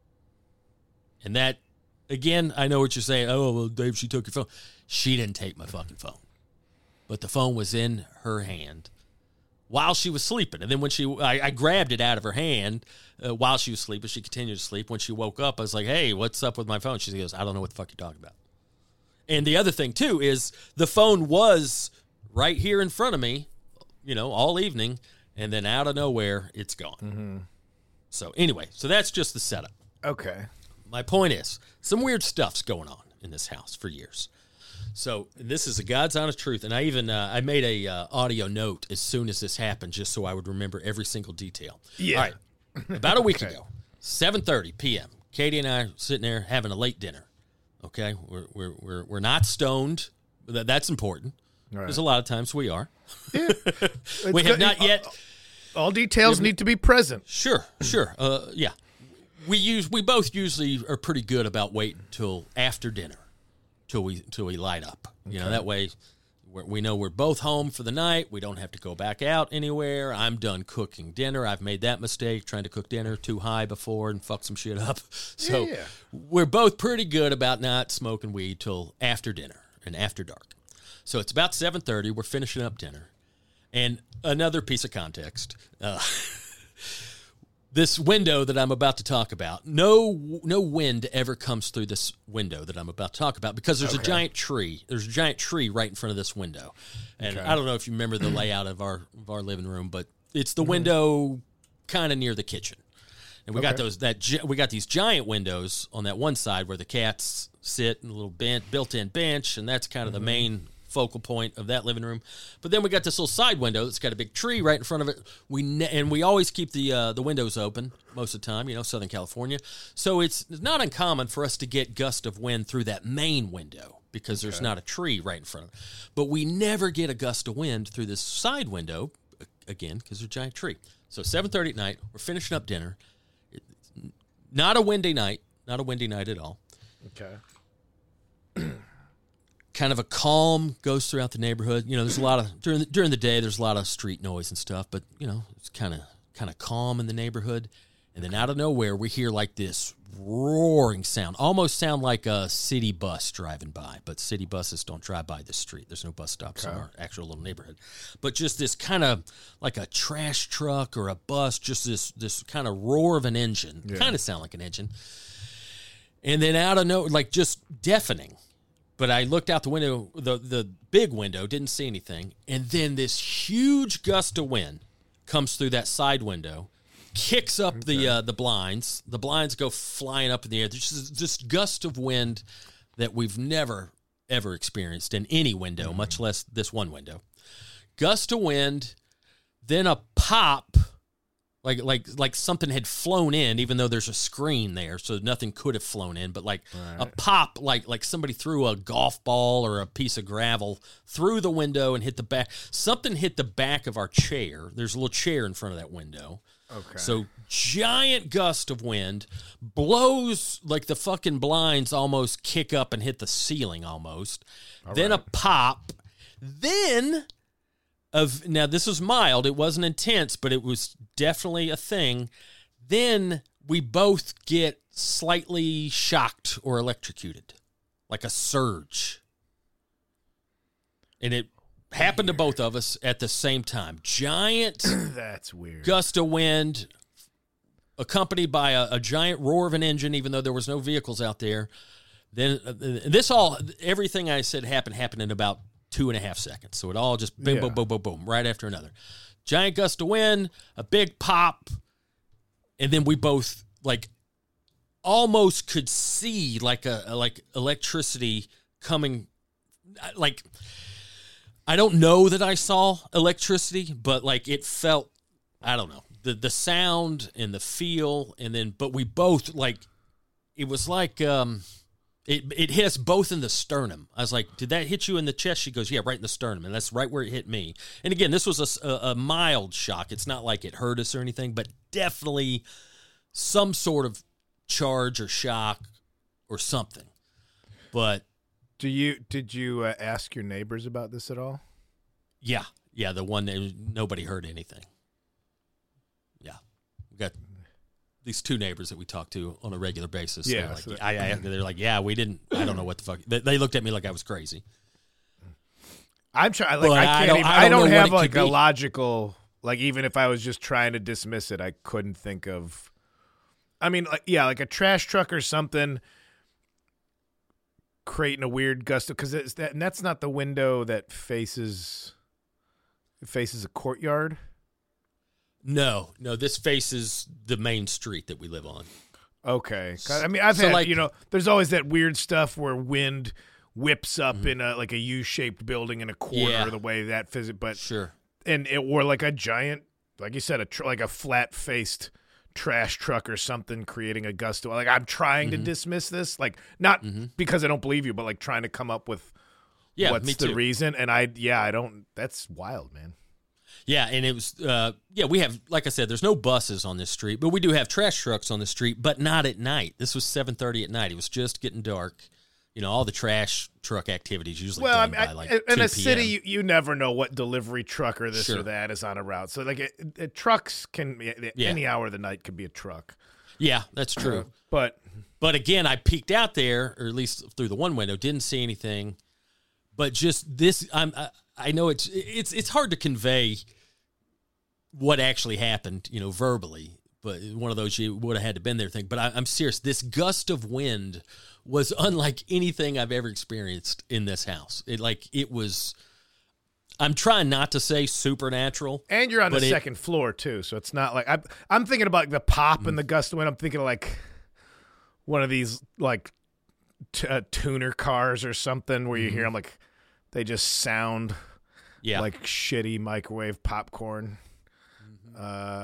[SPEAKER 6] And that, again, I know what you're saying. Oh, well, Dave, she took your phone. She didn't take my fucking phone. But the phone was in her hand while she was sleeping. And then when she, I, I grabbed it out of her hand uh, while she was sleeping. She continued to sleep. When she woke up, I was like, hey, what's up with my phone? She goes, I don't know what the fuck you're talking about. And the other thing, too, is the phone was right here in front of me, you know, all evening. And then out of nowhere, it's gone. Mm-hmm. So anyway, so that's just the setup.
[SPEAKER 7] Okay.
[SPEAKER 6] My point is, some weird stuff's going on in this house for years. So this is a God's honest truth, and I even uh, I made a uh, audio note as soon as this happened, just so I would remember every single detail.
[SPEAKER 7] Yeah.
[SPEAKER 6] All right. About a week
[SPEAKER 7] Okay.
[SPEAKER 6] ago, seven thirty p.m. Katie and I are sitting there having a late dinner. Okay, we're we're we're, we're not stoned. That, that's important.
[SPEAKER 7] Right.
[SPEAKER 6] Because a lot of times we are.
[SPEAKER 7] Yeah.
[SPEAKER 6] We
[SPEAKER 7] It's
[SPEAKER 6] have
[SPEAKER 7] good-
[SPEAKER 6] not yet.
[SPEAKER 7] All details need to be present.
[SPEAKER 6] Sure, sure. Uh, yeah. We use we both usually are pretty good about waiting till after dinner, till we till we light up. You know, that way we're, we know we're both home for the night. We don't have to go back out anywhere. I'm done cooking dinner. I've made that mistake trying to cook dinner too high before and fuck some shit up. So
[SPEAKER 7] Yeah.
[SPEAKER 6] we're both pretty good about not smoking weed till after dinner and after dark. So it's about seven thirty. We're finishing up dinner. And another piece of context, uh, this window that I'm about to talk about, no no wind ever comes through this window that I'm about to talk about because there's
[SPEAKER 7] Okay.
[SPEAKER 6] a giant tree. There's a giant tree right in front of this window. And
[SPEAKER 7] Okay.
[SPEAKER 6] I don't know if you remember the layout of our of our living room, but it's the window kind of near the kitchen. And we got
[SPEAKER 7] Okay.
[SPEAKER 6] those that gi- we got these giant windows on that one side where the cats sit and a little bench, built-in bench, and that's kind of the main focal point of that living room. But then we got this little side window that's got a big tree right in front of it. We ne- and we always keep the uh, the windows open most of the time, you know, Southern California. So it's not uncommon for us to get gust of wind through that main window because there's not a tree right in front of it. But we never get a gust of wind through this side window, again, because there's a giant tree. So seven thirty at night, we're finishing up dinner. It's not a windy night, not a windy night at all.
[SPEAKER 7] Okay.
[SPEAKER 6] Kind of a calm goes throughout the neighborhood. You know, there's a lot of during the, during the day. There's a lot of street noise and stuff, but you know, it's kind of kind of calm in the neighborhood. And then out of nowhere, we hear like this roaring sound, almost sound like a city bus driving by. But city buses don't drive by the street. There's no bus stops in our actual little neighborhood. But just this kind of like a trash truck or a bus, just this this kind of roar of an engine, kind of sound like an engine. And then out of no, like just deafening. But I looked out the window, the, the big window, didn't see anything. And then this huge gust of wind comes through that side window, kicks up okay. the uh, the blinds. The blinds go flying up in the air. There's just this gust of wind that we've never, ever experienced in any window, mm-hmm. much less this one window. Gust of wind, then a pop, like like like something had flown in, even though there's a screen there, so nothing could have flown in. But like right. a pop, like like somebody threw a golf ball or a piece of gravel through the window and hit the back. Something hit the back of our chair. There's a little chair in front of that window.
[SPEAKER 7] Okay.
[SPEAKER 6] So giant gust of wind blows like the fucking blinds almost kick up and hit the ceiling almost. All then right. a pop. Then. Of now, this was mild. It wasn't intense, but it was definitely a thing. Then we both get slightly shocked or electrocuted, like a surge. And it weird. happened to both of us at the same time. Giant
[SPEAKER 7] That's weird.
[SPEAKER 6] gust of wind, accompanied by a, a giant roar of an engine, even though there was no vehicles out there. Then uh, this all, everything I said happened, happened in about two and a half seconds. So it all just boom, yeah. boom, boom, boom, boom, right after another. Giant gust of wind, a big pop, and then we both like almost could see like a like electricity coming. Like I don't know that I saw electricity, but like it felt. I don't know the the sound and the feel, and then but we both like it was like um. It it hit us both in the sternum. I was like, did that hit you in the chest? She goes, yeah, right in the sternum. And that's right where it hit me. And again, this was a, a, a mild shock. It's not like it hurt us or anything, but definitely some sort of charge or shock or something. But
[SPEAKER 7] do you did you uh, ask your neighbors about this at all?
[SPEAKER 6] Yeah. Yeah, the one that nobody heard anything. Yeah. We got these two neighbors that we talk to on a regular basis.
[SPEAKER 7] Yeah,
[SPEAKER 6] they're like,
[SPEAKER 7] so
[SPEAKER 6] I, I, they're like, yeah, we didn't. I don't know what the fuck. They, they looked at me like I was crazy.
[SPEAKER 7] I'm trying. Like
[SPEAKER 6] But
[SPEAKER 7] I
[SPEAKER 6] I
[SPEAKER 7] can't.
[SPEAKER 6] don't-
[SPEAKER 7] even,
[SPEAKER 6] I
[SPEAKER 7] I
[SPEAKER 6] don't
[SPEAKER 7] don't,
[SPEAKER 6] know what
[SPEAKER 7] have
[SPEAKER 6] it could
[SPEAKER 7] like a
[SPEAKER 6] be.
[SPEAKER 7] logical. Like even if I was just trying to dismiss it, I couldn't think of. I mean, like yeah, like a trash truck or something creating a weird gust of because it's that, and that's not the window that faces. It faces a courtyard.
[SPEAKER 6] No, no, this faces the main street that we live on.
[SPEAKER 7] Okay. 'Cause, I mean, I've
[SPEAKER 6] So,
[SPEAKER 7] had,
[SPEAKER 6] like-
[SPEAKER 7] you know, there's always that weird stuff where wind whips up
[SPEAKER 6] Mm-hmm.
[SPEAKER 7] in a like a U-shaped building in a corner
[SPEAKER 6] Yeah.
[SPEAKER 7] the way that physics, but
[SPEAKER 6] Sure.
[SPEAKER 7] and it or like a giant, like you said, a tr- like a flat-faced trash truck or something creating a gust of like I'm trying
[SPEAKER 6] Mm-hmm.
[SPEAKER 7] to dismiss this, like not because I don't believe you, but like trying to come up with
[SPEAKER 6] Yeah,
[SPEAKER 7] what's
[SPEAKER 6] me
[SPEAKER 7] the
[SPEAKER 6] too.
[SPEAKER 7] reason. And I, yeah, I don't. That's wild, man.
[SPEAKER 6] Yeah, and it was, uh, yeah, we have, like I said, there's no buses on this street, but we do have trash trucks on the street, but not at night. This was seven thirty at night. It was just getting dark. You know, all the trash truck activities usually
[SPEAKER 7] Well, I
[SPEAKER 6] done
[SPEAKER 7] mean,
[SPEAKER 6] by
[SPEAKER 7] I-
[SPEAKER 6] like
[SPEAKER 7] in
[SPEAKER 6] two
[SPEAKER 7] a
[SPEAKER 6] p.m.
[SPEAKER 7] city, you, you never know what delivery truck or this or
[SPEAKER 6] Sure.
[SPEAKER 7] that is on a route. So, like, it, it, trucks can
[SPEAKER 6] Yeah.
[SPEAKER 7] any hour of the night could be a truck.
[SPEAKER 6] Yeah, that's true.
[SPEAKER 7] But
[SPEAKER 6] But again, I peeked out there, or at least through the one window, didn't see anything. But just this, I'm, I, I know it's it's it's hard to convey what actually happened, you know, verbally. But one of those you would have had to been there thing. But I, I'm serious. This gust of wind was unlike anything I've ever experienced in this house. It like it was. I'm trying not to say supernatural,
[SPEAKER 7] and you're on the
[SPEAKER 6] but it-
[SPEAKER 7] second floor too, so it's not like I'm. I'm thinking about the pop and the gust of wind. I'm thinking of like one of these like t- uh, tuner cars or something where you hear them like they just sound
[SPEAKER 6] yeah,
[SPEAKER 7] like shitty microwave popcorn. Uh,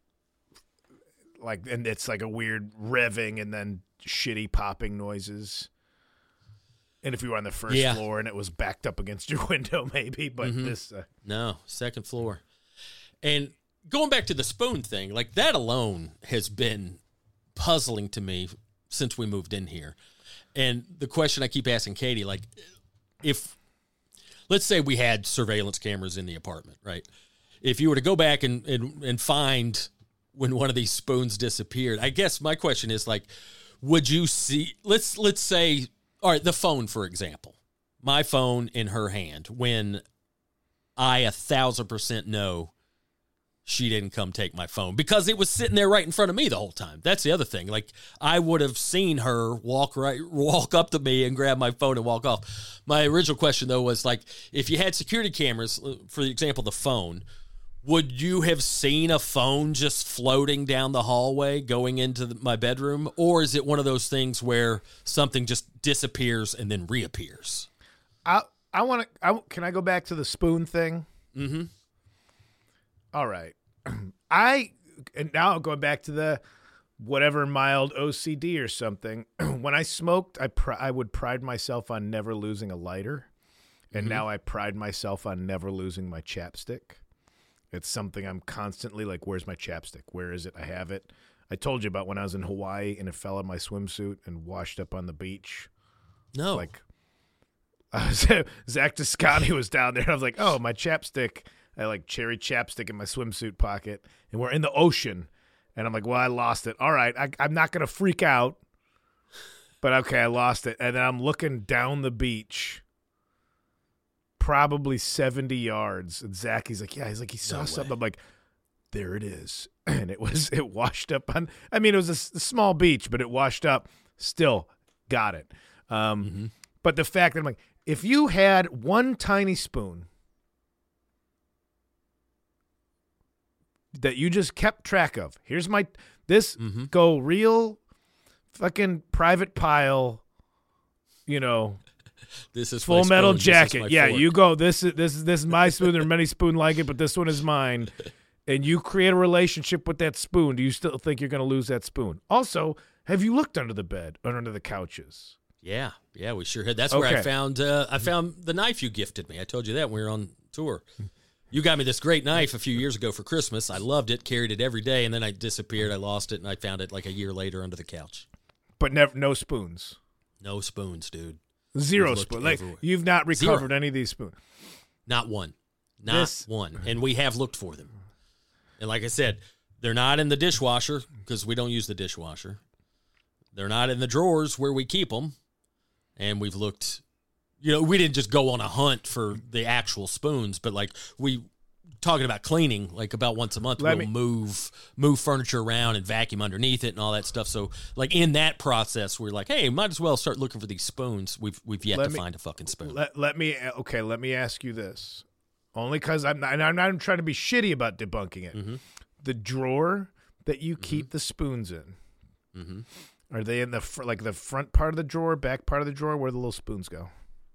[SPEAKER 7] like and it's like a weird revving and then shitty popping noises. And if you were on the first
[SPEAKER 6] Yeah.
[SPEAKER 7] floor and it was backed up against your window, maybe. But this, uh,
[SPEAKER 6] No, second floor. And going back to the spoon thing, like that alone has been puzzling to me since we moved in here. And the question I keep asking Katie, like, if, let's say we had surveillance cameras in the apartment, right? If you were to go back and, and, and find when one of these spoons disappeared, I guess my question is like, would you see, let's, let's say, all right, the phone, for example, my phone in her hand, when I a thousand percent know she didn't come take my phone because it was sitting there right in front of me the whole time. That's the other thing. Like I would have seen her walk right, walk up to me and grab my phone and walk off. My original question though was like, if you had security cameras, for example, the phone, would you have seen a phone just floating down the hallway going into the, my bedroom? Or is it one of those things where something just disappears and then reappears?
[SPEAKER 7] I I want to. I, can I go back to the spoon thing?
[SPEAKER 6] Mm-hmm.
[SPEAKER 7] All right. I and now going back to the whatever mild O C D or something. When I smoked, I pr- I would pride myself on never losing a lighter, and now I pride myself on never losing my chapstick. It's something I'm constantly like, where's my chapstick? Where is it? I have it. I told you about when I was in Hawaii and it fell in my swimsuit and washed up on the beach.
[SPEAKER 6] No.
[SPEAKER 7] Like, I was, Zach Toscani was down there. And I was like, oh, my chapstick. I had, like cherry chapstick in my swimsuit pocket. And we're in the ocean. And I'm like, well, I lost it. All right. I, I'm not going to freak out. But okay, I lost it. And then I'm looking down the beach. Probably seventy yards. And Zach, he's like, yeah, he's like, he saw
[SPEAKER 6] No
[SPEAKER 7] something.
[SPEAKER 6] way.
[SPEAKER 7] I'm like, there it is. And it was, it washed up on, I mean, it was a, s- a small beach, but it washed up. Still got it. Um,
[SPEAKER 6] Mm-hmm.
[SPEAKER 7] But the fact that I'm like, if you had one tiny spoon that you just kept track of, here's my, this
[SPEAKER 6] Mm-hmm.
[SPEAKER 7] go real fucking private pile, you know,
[SPEAKER 6] This is
[SPEAKER 7] Full
[SPEAKER 6] my
[SPEAKER 7] Metal
[SPEAKER 6] spoon, this is
[SPEAKER 7] Jacket.
[SPEAKER 6] my
[SPEAKER 7] Yeah,
[SPEAKER 6] fork.
[SPEAKER 7] you go. This is this is this is my spoon. There are many spoon like it, but this one is mine. And you create a relationship with that spoon. Do you still think you're going to lose that spoon? Also, have you looked under the bed or under the couches?
[SPEAKER 6] Yeah, yeah, we sure had. That's where I
[SPEAKER 7] Okay.
[SPEAKER 6] found uh, I found the knife you gifted me. I told you that when we were on tour. You got me this great knife a few years ago for Christmas. I loved it, carried it every day, and then I disappeared. I lost it, and I found it like a year later under the couch.
[SPEAKER 7] But never, no spoons.
[SPEAKER 6] No spoons, dude.
[SPEAKER 7] Zero
[SPEAKER 6] We've looked
[SPEAKER 7] spoons. Like
[SPEAKER 6] everywhere.
[SPEAKER 7] you've not recovered
[SPEAKER 6] Zero.
[SPEAKER 7] any of these spoons.
[SPEAKER 6] Not one. Not
[SPEAKER 7] This-
[SPEAKER 6] one. And we have looked for them. And like I said, they're not in the dishwasher because we don't use the dishwasher. They're not in the drawers where we keep them. And we've looked, you know, we didn't just go on a hunt for the actual spoons, but like we talking about cleaning, like about once a month,
[SPEAKER 7] Let
[SPEAKER 6] we'll
[SPEAKER 7] me-
[SPEAKER 6] move move furniture around and vacuum underneath it and all that stuff. So like in that process, we're like, hey, might as well start looking for these spoons. We've we've yet
[SPEAKER 7] Let
[SPEAKER 6] to
[SPEAKER 7] me-
[SPEAKER 6] find a fucking spoon.
[SPEAKER 7] Let let me okay. Let me ask you this, only because I'm not, and I'm not trying to be shitty about debunking it.
[SPEAKER 6] Mm-hmm.
[SPEAKER 7] The drawer that you keep the spoons in,
[SPEAKER 6] Mm-hmm.
[SPEAKER 7] are they in the fr- like the front part of the drawer, back part of the drawer, where the little spoons go?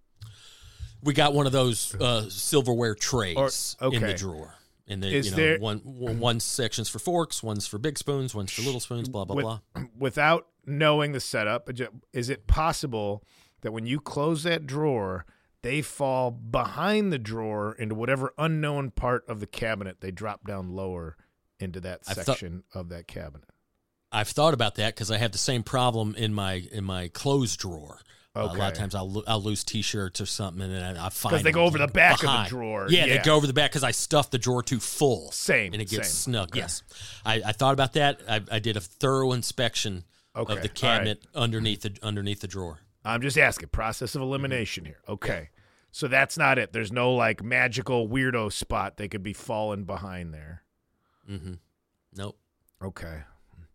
[SPEAKER 6] We got one of those uh, silverware trays
[SPEAKER 7] Or-
[SPEAKER 6] in the
[SPEAKER 7] okay.
[SPEAKER 6] drawer. And the,
[SPEAKER 7] Is
[SPEAKER 6] you know,
[SPEAKER 7] there-
[SPEAKER 6] one one one section's for forks, one's for big spoons, one's for little spoons, blah blah
[SPEAKER 7] With-
[SPEAKER 6] blah.
[SPEAKER 7] Without knowing the setup, is it possible that when you close that drawer, they fall behind the drawer into whatever unknown part of the cabinet they drop down lower into that
[SPEAKER 6] I thought-
[SPEAKER 7] section of that cabinet?
[SPEAKER 6] I've thought about that because I have the same problem in my in my clothes drawer. Uh, a lot
[SPEAKER 7] Okay.
[SPEAKER 6] of times I'll lo- I'll lose T-shirts or something, and then I find
[SPEAKER 7] 'Cause they
[SPEAKER 6] them,
[SPEAKER 7] go over the
[SPEAKER 6] like,
[SPEAKER 7] back of the
[SPEAKER 6] behind.
[SPEAKER 7] drawer.
[SPEAKER 6] Yeah,
[SPEAKER 7] Yeah.
[SPEAKER 6] they go over the back because I stuffed the drawer too full.
[SPEAKER 7] Same,
[SPEAKER 6] and it gets
[SPEAKER 7] same.
[SPEAKER 6] snug. Yes, I, I thought about that. I, I did a thorough inspection
[SPEAKER 7] Okay,
[SPEAKER 6] of the
[SPEAKER 7] all
[SPEAKER 6] cabinet underneath the underneath the drawer.
[SPEAKER 7] I'm just asking. Process of elimination here. Okay. So that's not it. There's no like magical weirdo spot they could be falling behind there.
[SPEAKER 6] Mm-hmm. Nope.
[SPEAKER 7] Okay.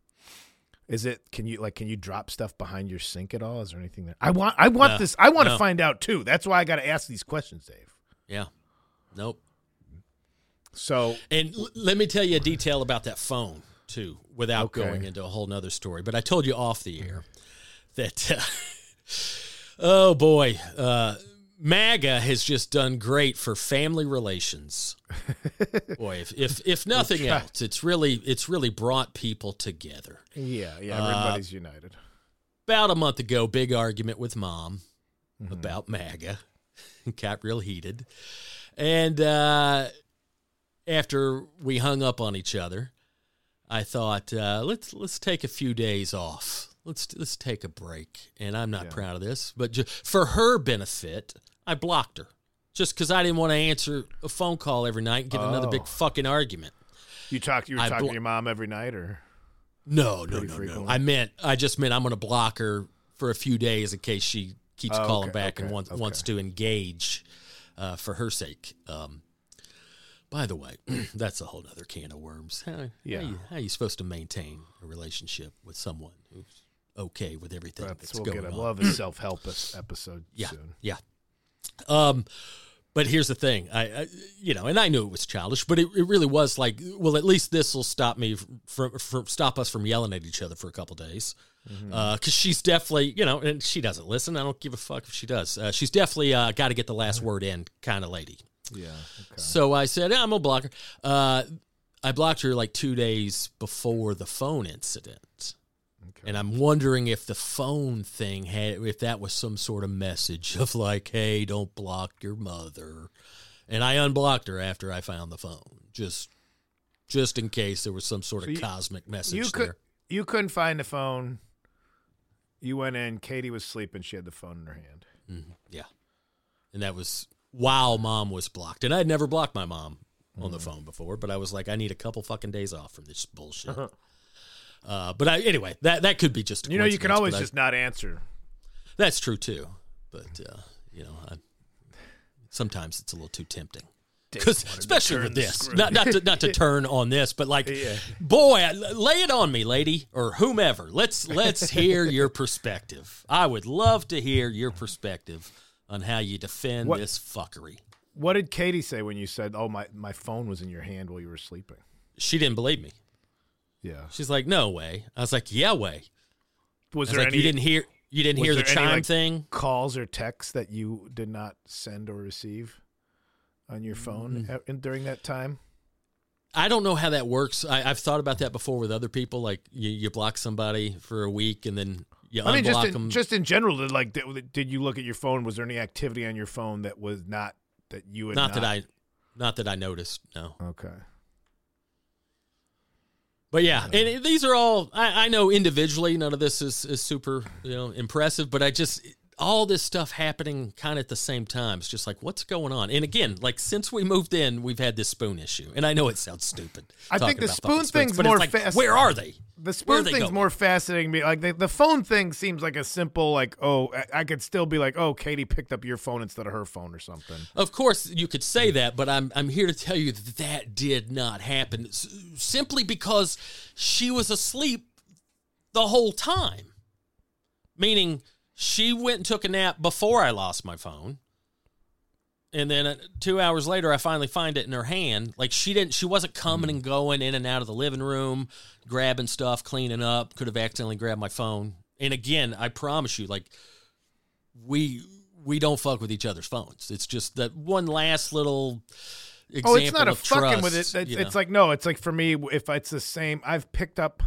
[SPEAKER 7] Is it? Can you like? Can you drop stuff behind your sink at all? Is there anything there? I want. I want
[SPEAKER 6] No,
[SPEAKER 7] this. I want to
[SPEAKER 6] no.
[SPEAKER 7] find out too. That's why I got to ask these questions, Dave.
[SPEAKER 6] Yeah. Nope.
[SPEAKER 7] So
[SPEAKER 6] And l- let me tell you a detail about that phone, too, without
[SPEAKER 7] Okay.
[SPEAKER 6] going into a whole nother story. But I told you off the air that, uh, oh boy, uh, MAGA has just done great for family relations. Boy, if if, if nothing
[SPEAKER 7] Okay.
[SPEAKER 6] else, it's really it's really brought people together.
[SPEAKER 7] yeah, yeah.
[SPEAKER 6] Uh,
[SPEAKER 7] Everybody's united.
[SPEAKER 6] About a month ago, big argument with mom
[SPEAKER 7] Mm-hmm.
[SPEAKER 6] about MAGA. Got real heated. And uh, after we hung up on each other, I thought, uh, let's let's take a few days off. Let's let's take a break. And I'm not
[SPEAKER 7] Yeah.
[SPEAKER 6] proud of this, but ju- for her benefit, I blocked her. Just because I didn't want to answer a phone call every night and get another
[SPEAKER 7] Oh.
[SPEAKER 6] big fucking argument.
[SPEAKER 7] You talk. You were
[SPEAKER 6] I
[SPEAKER 7] talking
[SPEAKER 6] blo-
[SPEAKER 7] to your mom every night, or
[SPEAKER 6] No, no,
[SPEAKER 7] Pretty
[SPEAKER 6] no, no.
[SPEAKER 7] frequently?
[SPEAKER 6] I meant, I just meant I'm going to block her for a few days in case she keeps
[SPEAKER 7] Oh,
[SPEAKER 6] calling
[SPEAKER 7] okay,
[SPEAKER 6] back and
[SPEAKER 7] okay,
[SPEAKER 6] wants,
[SPEAKER 7] okay.
[SPEAKER 6] wants to engage uh, for her sake. Um, by the way, that's a whole other can of worms. How,
[SPEAKER 7] Yeah.
[SPEAKER 6] how, you, how are you supposed to maintain a relationship with someone who's okay with everything
[SPEAKER 7] that's,
[SPEAKER 6] that's
[SPEAKER 7] we'll
[SPEAKER 6] going
[SPEAKER 7] get. A,
[SPEAKER 6] on?
[SPEAKER 7] we'll have a self help episode
[SPEAKER 6] Yeah,
[SPEAKER 7] soon.
[SPEAKER 6] yeah. Um, but here's the thing, I, I, you know, and I knew it was childish, but it, it really was like, well, at least this will stop me from, from stop us from yelling at each other for a couple days, because
[SPEAKER 7] Mm-hmm.
[SPEAKER 6] she's definitely, you know, and she doesn't listen. I don't give a fuck if she does. Uh, she's definitely uh, got to get the last word in, kind of lady.
[SPEAKER 7] Yeah. Okay.
[SPEAKER 6] So I said, yeah, I'm gonna block her. Uh, I blocked her like two days before the phone incident.
[SPEAKER 7] Okay.
[SPEAKER 6] And I'm wondering if the phone thing had, if that was some sort of message of like, hey, don't block your mother. And I unblocked her after I found the phone, just, just in case there was some sort
[SPEAKER 7] So
[SPEAKER 6] of
[SPEAKER 7] you-
[SPEAKER 6] cosmic message
[SPEAKER 7] You
[SPEAKER 6] there.
[SPEAKER 7] could. You couldn't find the phone. You went in. Katie was sleeping. She had the phone in her hand.
[SPEAKER 6] Mhm, yeah, and that was while mom was blocked, and I'd never blocked my mom on
[SPEAKER 7] Mm.
[SPEAKER 6] the phone before. But I was like, I need a couple fucking days off from this bullshit. uh, but I, anyway, that that could be just a
[SPEAKER 7] You know, you can
[SPEAKER 6] coincidence,
[SPEAKER 7] always
[SPEAKER 6] but I-
[SPEAKER 7] just not answer.
[SPEAKER 6] That's true too, but uh, you know, I, sometimes it's a little too tempting. Because especially
[SPEAKER 7] turn
[SPEAKER 6] with
[SPEAKER 7] the
[SPEAKER 6] this,
[SPEAKER 7] screw.
[SPEAKER 6] not not to not to turn on this, but like,
[SPEAKER 7] Yeah.
[SPEAKER 6] boy, I- lay it on me, lady, or whomever. Let's let's hear your perspective. I would love to hear your perspective on how you defend
[SPEAKER 7] What-
[SPEAKER 6] this fuckery.
[SPEAKER 7] What did Katie say when you said, "Oh, my, my phone was in your hand while you were sleeping"?
[SPEAKER 6] She didn't believe me.
[SPEAKER 7] Yeah.
[SPEAKER 6] She's like, "No way." I was like, "Yeah, way."
[SPEAKER 7] Was
[SPEAKER 6] I was
[SPEAKER 7] there
[SPEAKER 6] like,
[SPEAKER 7] any
[SPEAKER 6] "You didn't hear? You didn't
[SPEAKER 7] was
[SPEAKER 6] hear the
[SPEAKER 7] there any,
[SPEAKER 6] chime
[SPEAKER 7] like,
[SPEAKER 6] thing?"
[SPEAKER 7] calls or texts that you did not send or receive on your phone
[SPEAKER 6] Mm-hmm.
[SPEAKER 7] at- in, during that time?
[SPEAKER 6] I don't know how that works. I, I've thought about that before with other people. Like you, you block somebody for a week and then You
[SPEAKER 7] I mean,
[SPEAKER 6] unblock
[SPEAKER 7] just in,
[SPEAKER 6] them.
[SPEAKER 7] just in general, did, like, did, did you look at your phone? Was there any activity on your phone that was not that you had
[SPEAKER 6] not,
[SPEAKER 7] not
[SPEAKER 6] that I, not that I noticed. No.
[SPEAKER 7] Okay.
[SPEAKER 6] But yeah, and these are all I, I know individually. None of this is, is super, you know, impressive. But I just all this stuff happening kind of at the same time. It's just like, what's going on? And again, like since we moved in, we've had this spoon issue. And I know it sounds stupid.
[SPEAKER 7] I think
[SPEAKER 6] talking
[SPEAKER 7] the
[SPEAKER 6] about
[SPEAKER 7] spoon
[SPEAKER 6] fucking spoons,
[SPEAKER 7] thing's
[SPEAKER 6] but
[SPEAKER 7] more
[SPEAKER 6] it's like,
[SPEAKER 7] fast-
[SPEAKER 6] where are they?
[SPEAKER 7] The
[SPEAKER 6] Where are
[SPEAKER 7] spoon
[SPEAKER 6] they
[SPEAKER 7] thing's
[SPEAKER 6] going?
[SPEAKER 7] more fascinating to me. Like the, the phone thing seems like a simple, like, oh, I, I could still be like, oh, Katie picked up your phone instead of her phone or something.
[SPEAKER 6] Of course, you could say that, but I'm I'm here to tell you that that did not happen. S- simply because she was asleep the whole time. Meaning, she went and took a nap before I lost my phone. And then uh, two hours later, I finally find it in her hand. Like she didn't, she wasn't coming and going in and out of the living room, grabbing stuff, cleaning up. Could have accidentally grabbed my phone. And again, I promise you, like we we don't fuck with each other's phones. It's just that one last little example.
[SPEAKER 7] Oh, it's not a
[SPEAKER 6] of
[SPEAKER 7] fucking
[SPEAKER 6] trust,
[SPEAKER 7] with it. It's,
[SPEAKER 6] you
[SPEAKER 7] it's
[SPEAKER 6] know.
[SPEAKER 7] like no, it's like for me, if it's the same, I've picked up.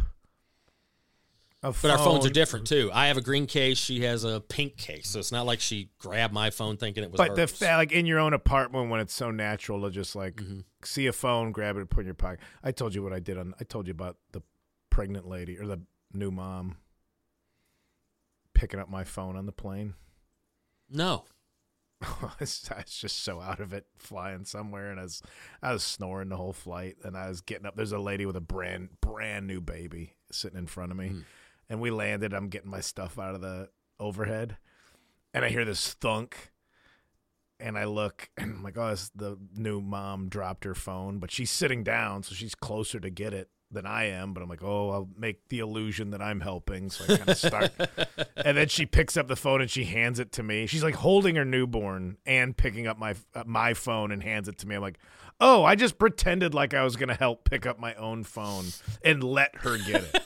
[SPEAKER 7] A phone.
[SPEAKER 6] But our phones are different too. I have a green case. She has a pink case. So it's not like she grabbed my phone thinking it was
[SPEAKER 7] But the
[SPEAKER 6] hers.
[SPEAKER 7] fa- like in your own apartment when it's so natural to just like
[SPEAKER 6] Mm-hmm.
[SPEAKER 7] see a phone, grab it, and put it in your pocket. I told you what I did on. I told you about the pregnant lady or the new mom picking up my phone on the plane.
[SPEAKER 6] No.
[SPEAKER 7] I was just so out of it, flying somewhere, and I was I was snoring the whole flight, and I was getting up. There's a lady with a brand brand new baby sitting in front of me,
[SPEAKER 6] Mm.
[SPEAKER 7] and we landed. I'm getting my stuff out of the overhead, and I hear this thunk, and I look, and I'm like, oh, it's the new mom dropped her phone, but she's sitting down, so she's closer to get it than I am. But I'm like, oh, I'll make the illusion that I'm helping, so I kind of start. And then she picks up the phone and she hands it to me. She's like holding her newborn and picking up my uh, my phone and hands it to me. I'm like, oh, I just pretended like I was gonna help pick up my own phone and let her get it.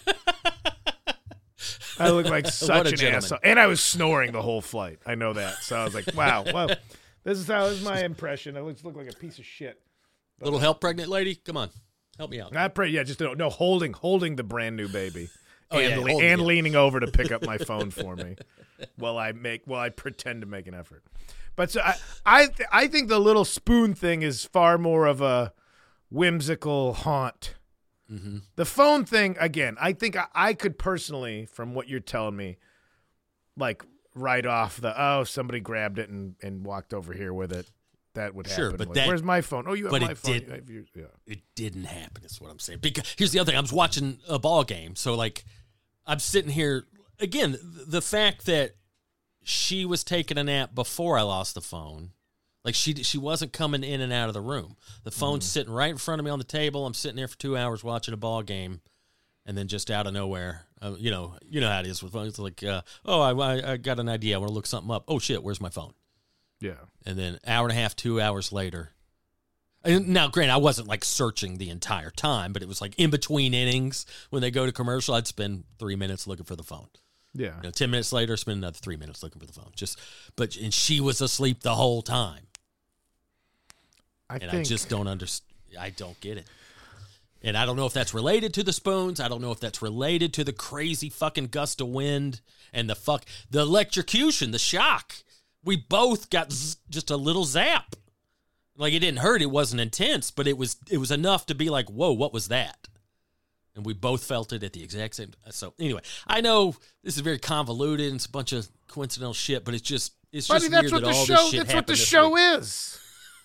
[SPEAKER 7] I look like such an
[SPEAKER 6] gentleman.
[SPEAKER 7] asshole, and I was snoring the whole flight. I know that, so I was like, wow, well, this is how this is my impression. I look, look like a piece of shit.
[SPEAKER 6] Little help, pregnant lady? Come on. Help me out.
[SPEAKER 7] Not pretty, yeah, just no, no holding holding the brand new baby.
[SPEAKER 6] Oh,
[SPEAKER 7] and
[SPEAKER 6] yeah,
[SPEAKER 7] le-
[SPEAKER 6] holding
[SPEAKER 7] and
[SPEAKER 6] it.
[SPEAKER 7] leaning over to pick up my phone for me while I make while I pretend to make an effort. But so I I, th- I think the little spoon thing is far more of a whimsical haunt.
[SPEAKER 6] Mm-hmm.
[SPEAKER 7] The phone thing, again, I think I, I could personally, from what you're telling me, like write off the oh somebody grabbed it and, and walked over here with it. That would
[SPEAKER 6] Sure,
[SPEAKER 7] happen.
[SPEAKER 6] but
[SPEAKER 7] Like,
[SPEAKER 6] that-
[SPEAKER 7] where's my phone? Oh, you have
[SPEAKER 6] but
[SPEAKER 7] my
[SPEAKER 6] it
[SPEAKER 7] phone.
[SPEAKER 6] did-
[SPEAKER 7] You have yours. Yeah.
[SPEAKER 6] It didn't happen, is what I'm saying. Because here's the other thing. I was watching a ball game. So, like, I'm sitting here. Again, th- the fact that she was taking a nap before I lost the phone. Like, she she wasn't coming in and out of the room. The phone's
[SPEAKER 7] Mm-hmm.
[SPEAKER 6] sitting right in front of me on the table. I'm sitting there for two hours watching a ball game. And then just out of nowhere, uh, you know you know how it is with phones. It's like, uh, oh, I, I, I got an idea. I want to look something up. Oh, shit, where's my phone?
[SPEAKER 7] Yeah.
[SPEAKER 6] And then hour and a half, two hours later. And now, granted, I wasn't like searching the entire time, but it was like in between innings when they go to commercial, I'd spend three minutes looking for the phone.
[SPEAKER 7] Yeah.
[SPEAKER 6] You know, ten minutes later, spend another three minutes looking for the phone. Just, but and she was asleep the whole time,
[SPEAKER 7] I
[SPEAKER 6] and
[SPEAKER 7] think
[SPEAKER 6] I just don't understand. I don't get it. And I don't know if that's related to the spoons. I don't know if that's related to the crazy fucking gust of wind and the fuck the electrocution, the shock. We both got z- just a little zap. Like it didn't hurt, it wasn't intense, but it was it was enough to be like, whoa, what was that? And we both felt it at the exact same time. So anyway, I know this is very convoluted and it's a bunch of coincidental shit, but it's just it's
[SPEAKER 7] Buddy,
[SPEAKER 6] just
[SPEAKER 7] that's
[SPEAKER 6] weird
[SPEAKER 7] what
[SPEAKER 6] that
[SPEAKER 7] the
[SPEAKER 6] all
[SPEAKER 7] show.
[SPEAKER 6] this shit
[SPEAKER 7] That's what the
[SPEAKER 6] happened this
[SPEAKER 7] show
[SPEAKER 6] week.
[SPEAKER 7] is.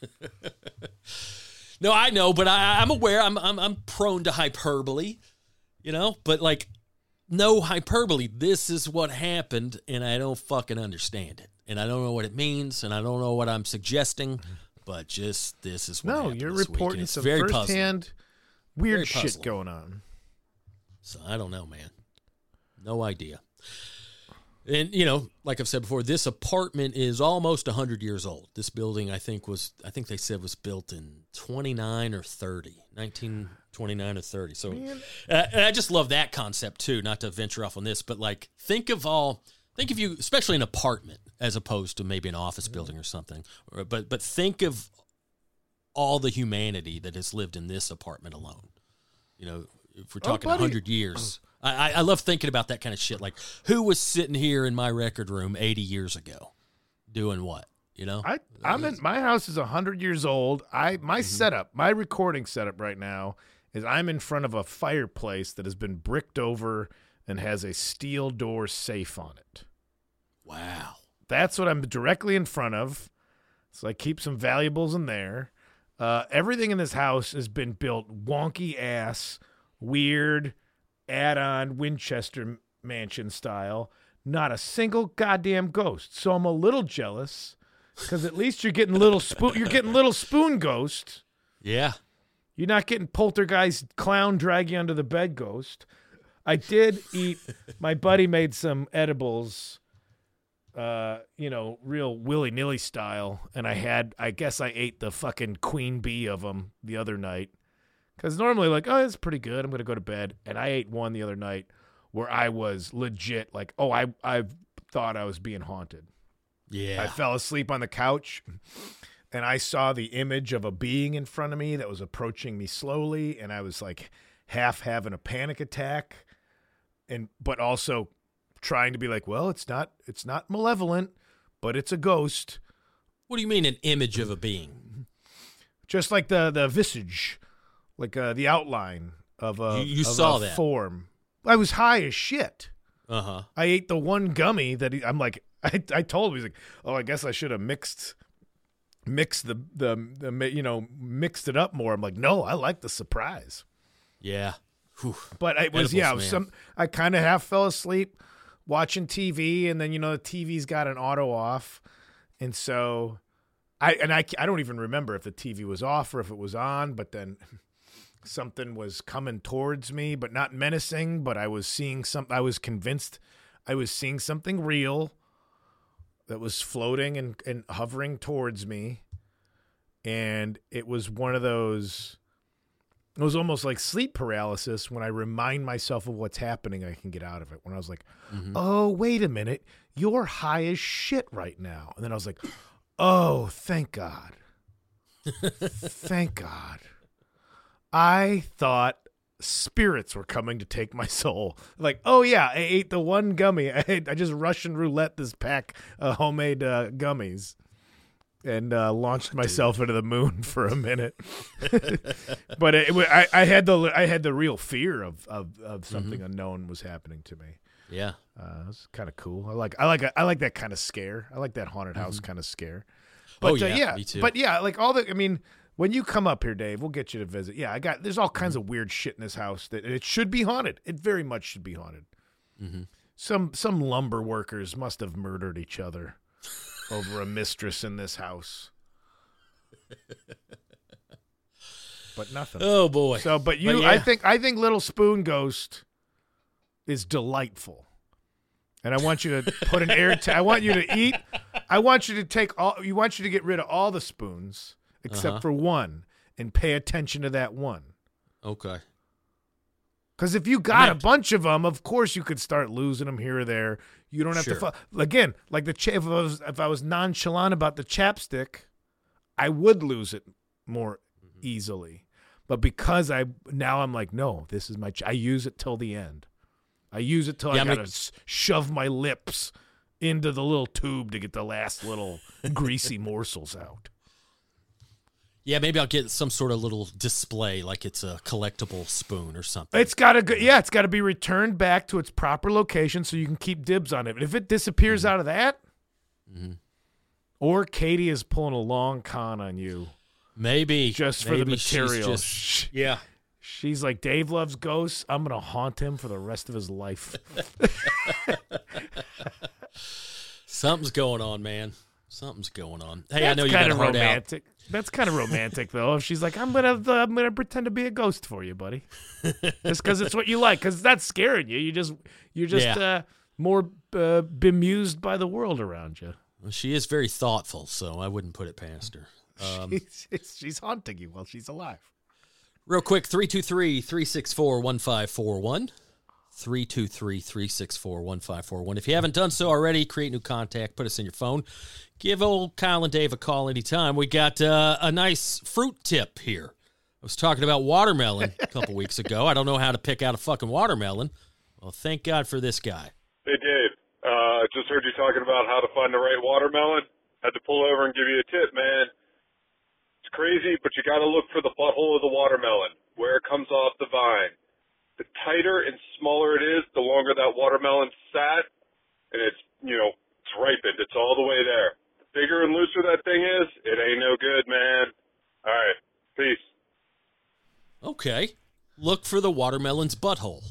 [SPEAKER 6] No, I know, but I, I'm aware. I'm, I'm I'm prone to hyperbole, you know. But like, no hyperbole. This is what happened, and I don't fucking understand it, and I don't know what it means, and I don't know what I'm suggesting. But just this is what
[SPEAKER 7] No,
[SPEAKER 6] happened
[SPEAKER 7] you're
[SPEAKER 6] this week, and
[SPEAKER 7] reporting
[SPEAKER 6] it's
[SPEAKER 7] some
[SPEAKER 6] very puzzling.
[SPEAKER 7] firsthand weird
[SPEAKER 6] Very
[SPEAKER 7] shit
[SPEAKER 6] puzzling.
[SPEAKER 7] going on.
[SPEAKER 6] So I don't know, man. No idea. And, you know, like I've said before, this apartment is almost one hundred years old. This building, I think, was, I think they said was built in twenty-nine or thirty, nineteen twenty-nine or thirty. So, uh, and I just love that concept, too, not to venture off on this, but, like, think of all, think of you, especially an apartment, as opposed to maybe an office building or something. Or, but, but think of all the humanity that has lived in this apartment alone. You know, if we're
[SPEAKER 7] Oh,
[SPEAKER 6] talking
[SPEAKER 7] buddy.
[SPEAKER 6] one hundred years. I, I love thinking about that kind of shit. Like, who was sitting here in my record room eighty years ago doing what? You know?
[SPEAKER 7] I, I'm in, my house is one hundred years old. I My mm-hmm. setup, my recording setup right now is I'm in front of a fireplace that has been bricked over and has a steel door safe on it.
[SPEAKER 6] Wow.
[SPEAKER 7] That's what I'm directly in front of. So I keep some valuables in there. Uh, everything in this house has been built wonky-ass, weird, add-on Winchester mansion style. Not a single goddamn ghost. So I'm a little jealous because at least you're getting little spoon. You're getting little spoon ghost.
[SPEAKER 6] Yeah.
[SPEAKER 7] You're not getting poltergeist clown drag you under the bed ghost. I did eat. My buddy made some edibles. Uh, you know, real willy-nilly style, and I had, I guess I ate the fucking queen bee of them the other night, because normally, like, oh, it's pretty good, I'm gonna go to bed, and I ate one the other night where I was legit, like, oh, I, I thought I was being haunted.
[SPEAKER 6] Yeah.
[SPEAKER 7] I fell asleep on the couch, and I saw the image of a being in front of me that was approaching me slowly, and I was, like, half having a panic attack, and but also trying to be like, well, it's not it's not malevolent, but it's a ghost.
[SPEAKER 6] What do you mean an image of a being?
[SPEAKER 7] Just like the the visage, like uh, the outline of a,
[SPEAKER 6] you, you
[SPEAKER 7] of
[SPEAKER 6] saw
[SPEAKER 7] a
[SPEAKER 6] that
[SPEAKER 7] form. I was high as shit.
[SPEAKER 6] Uh-huh.
[SPEAKER 7] I ate the one gummy that he, I'm like, I I told him, he's like, oh, I guess I should have mixed mixed the, the the you know mixed it up more. I'm like, no, I like the surprise.
[SPEAKER 6] Yeah. Whew.
[SPEAKER 7] But it was
[SPEAKER 6] Edibles,
[SPEAKER 7] yeah, it was
[SPEAKER 6] man.
[SPEAKER 7] some I kind of half fell asleep watching T V, and then, you know, the T V's got an auto off, and so I and I, I don't even remember if the T V was off or if it was on, but then something was coming towards me, but not menacing, but I was seeing some I was convinced I was seeing something real that was floating and, and hovering towards me, and it was one of those It was almost like sleep paralysis. When I remind myself of what's happening, I can get out of it. When I was like, mm-hmm. oh, wait a minute. You're high as shit right now. And then I was like, oh, thank God. Thank God. I thought spirits were coming to take my soul. Like, oh, yeah, I ate the one gummy. I, ate, I just Russian roulette this pack of homemade uh, gummies. And uh, launched myself into the moon for a minute, but it, it, I, I had the I had the real fear of of, of something mm-hmm. unknown was happening to me.
[SPEAKER 6] Yeah,
[SPEAKER 7] uh, it was kind of cool. I like I like I like that kind of scare. I like that haunted house mm-hmm. kind of scare. But,
[SPEAKER 6] oh yeah,
[SPEAKER 7] uh, yeah,
[SPEAKER 6] me too.
[SPEAKER 7] But yeah, like all the I mean, when you come up here, Dave, we'll get you to visit. Yeah, I got there's all kinds mm-hmm. of weird shit in this house that it should be haunted. It very much should be haunted. Mm-hmm. Some some lumber workers must have murdered each other over a mistress in this house. But nothing.
[SPEAKER 6] Oh boy.
[SPEAKER 7] So but you
[SPEAKER 6] but yeah.
[SPEAKER 7] I think I think Little Spoon Ghost is delightful. And I want you to put an air t- I want you to eat I want you to take all you want you to get rid of all the spoons except uh-huh. for one and pay attention to that one.
[SPEAKER 6] Okay.
[SPEAKER 7] Because if you got a bunch of them, of course you could start losing them here or there. You don't have
[SPEAKER 6] sure.
[SPEAKER 7] to fu- again, like the cha- if I was if I was nonchalant about the chapstick, I would lose it more mm-hmm. easily. But because I now I'm like, no, this is my ch- I use it till the end. I use it till
[SPEAKER 6] yeah,
[SPEAKER 7] I gotta
[SPEAKER 6] like-
[SPEAKER 7] s- shove my lips into the little tube to get the last little greasy morsels out.
[SPEAKER 6] Yeah, maybe I'll get some sort of little display, like it's a collectible spoon or something.
[SPEAKER 7] It's got to go, yeah, it's got to be returned back to its proper location so you can keep dibs on it. But if it disappears mm-hmm. out of that,
[SPEAKER 6] mm-hmm.
[SPEAKER 7] or Katie is pulling a long con on you,
[SPEAKER 6] maybe
[SPEAKER 7] just for
[SPEAKER 6] maybe
[SPEAKER 7] the material.
[SPEAKER 6] She's just, yeah,
[SPEAKER 7] she's like, Dave loves ghosts. I'm gonna haunt him for the rest of his life.
[SPEAKER 6] Something's going on, man. Something's going on. Hey,
[SPEAKER 7] That's
[SPEAKER 6] I know you
[SPEAKER 7] kind
[SPEAKER 6] got a
[SPEAKER 7] of
[SPEAKER 6] heart
[SPEAKER 7] romantic.
[SPEAKER 6] out.
[SPEAKER 7] That's kind of romantic, though. If she's like, I'm gonna, uh, I'm gonna pretend to be a ghost for you, buddy, just because it's what you like. Because that's scaring you. You just, you're just
[SPEAKER 6] yeah.
[SPEAKER 7] uh, more uh, bemused by the world around you.
[SPEAKER 6] Well, she is very thoughtful, so I wouldn't put it past her. Um,
[SPEAKER 7] she's, she's haunting you while she's alive.
[SPEAKER 6] Real quick, three two three, three six four, one five four one. three two three, three six four, one five four one. If you haven't done so already, create new contact, put us in your phone. Give old Kyle and Dave a call anytime. We got uh, a nice fruit tip here. I was talking about watermelon a couple weeks ago. I don't know how to pick out a fucking watermelon. Well, thank God for this guy.
[SPEAKER 8] Hey, Dave. Uh, just heard you talking about how to find the right watermelon. Had to pull over and give you a tip, man. It's crazy, but you got to look for the butthole of the watermelon, where it comes off the vine. The tighter and smaller it is, the longer that watermelon sat, and it's, you know, it's ripened. It's all the way there. The bigger and looser that thing is, it ain't no good, man. All right. Peace.
[SPEAKER 6] Okay. Look for the watermelon's butthole.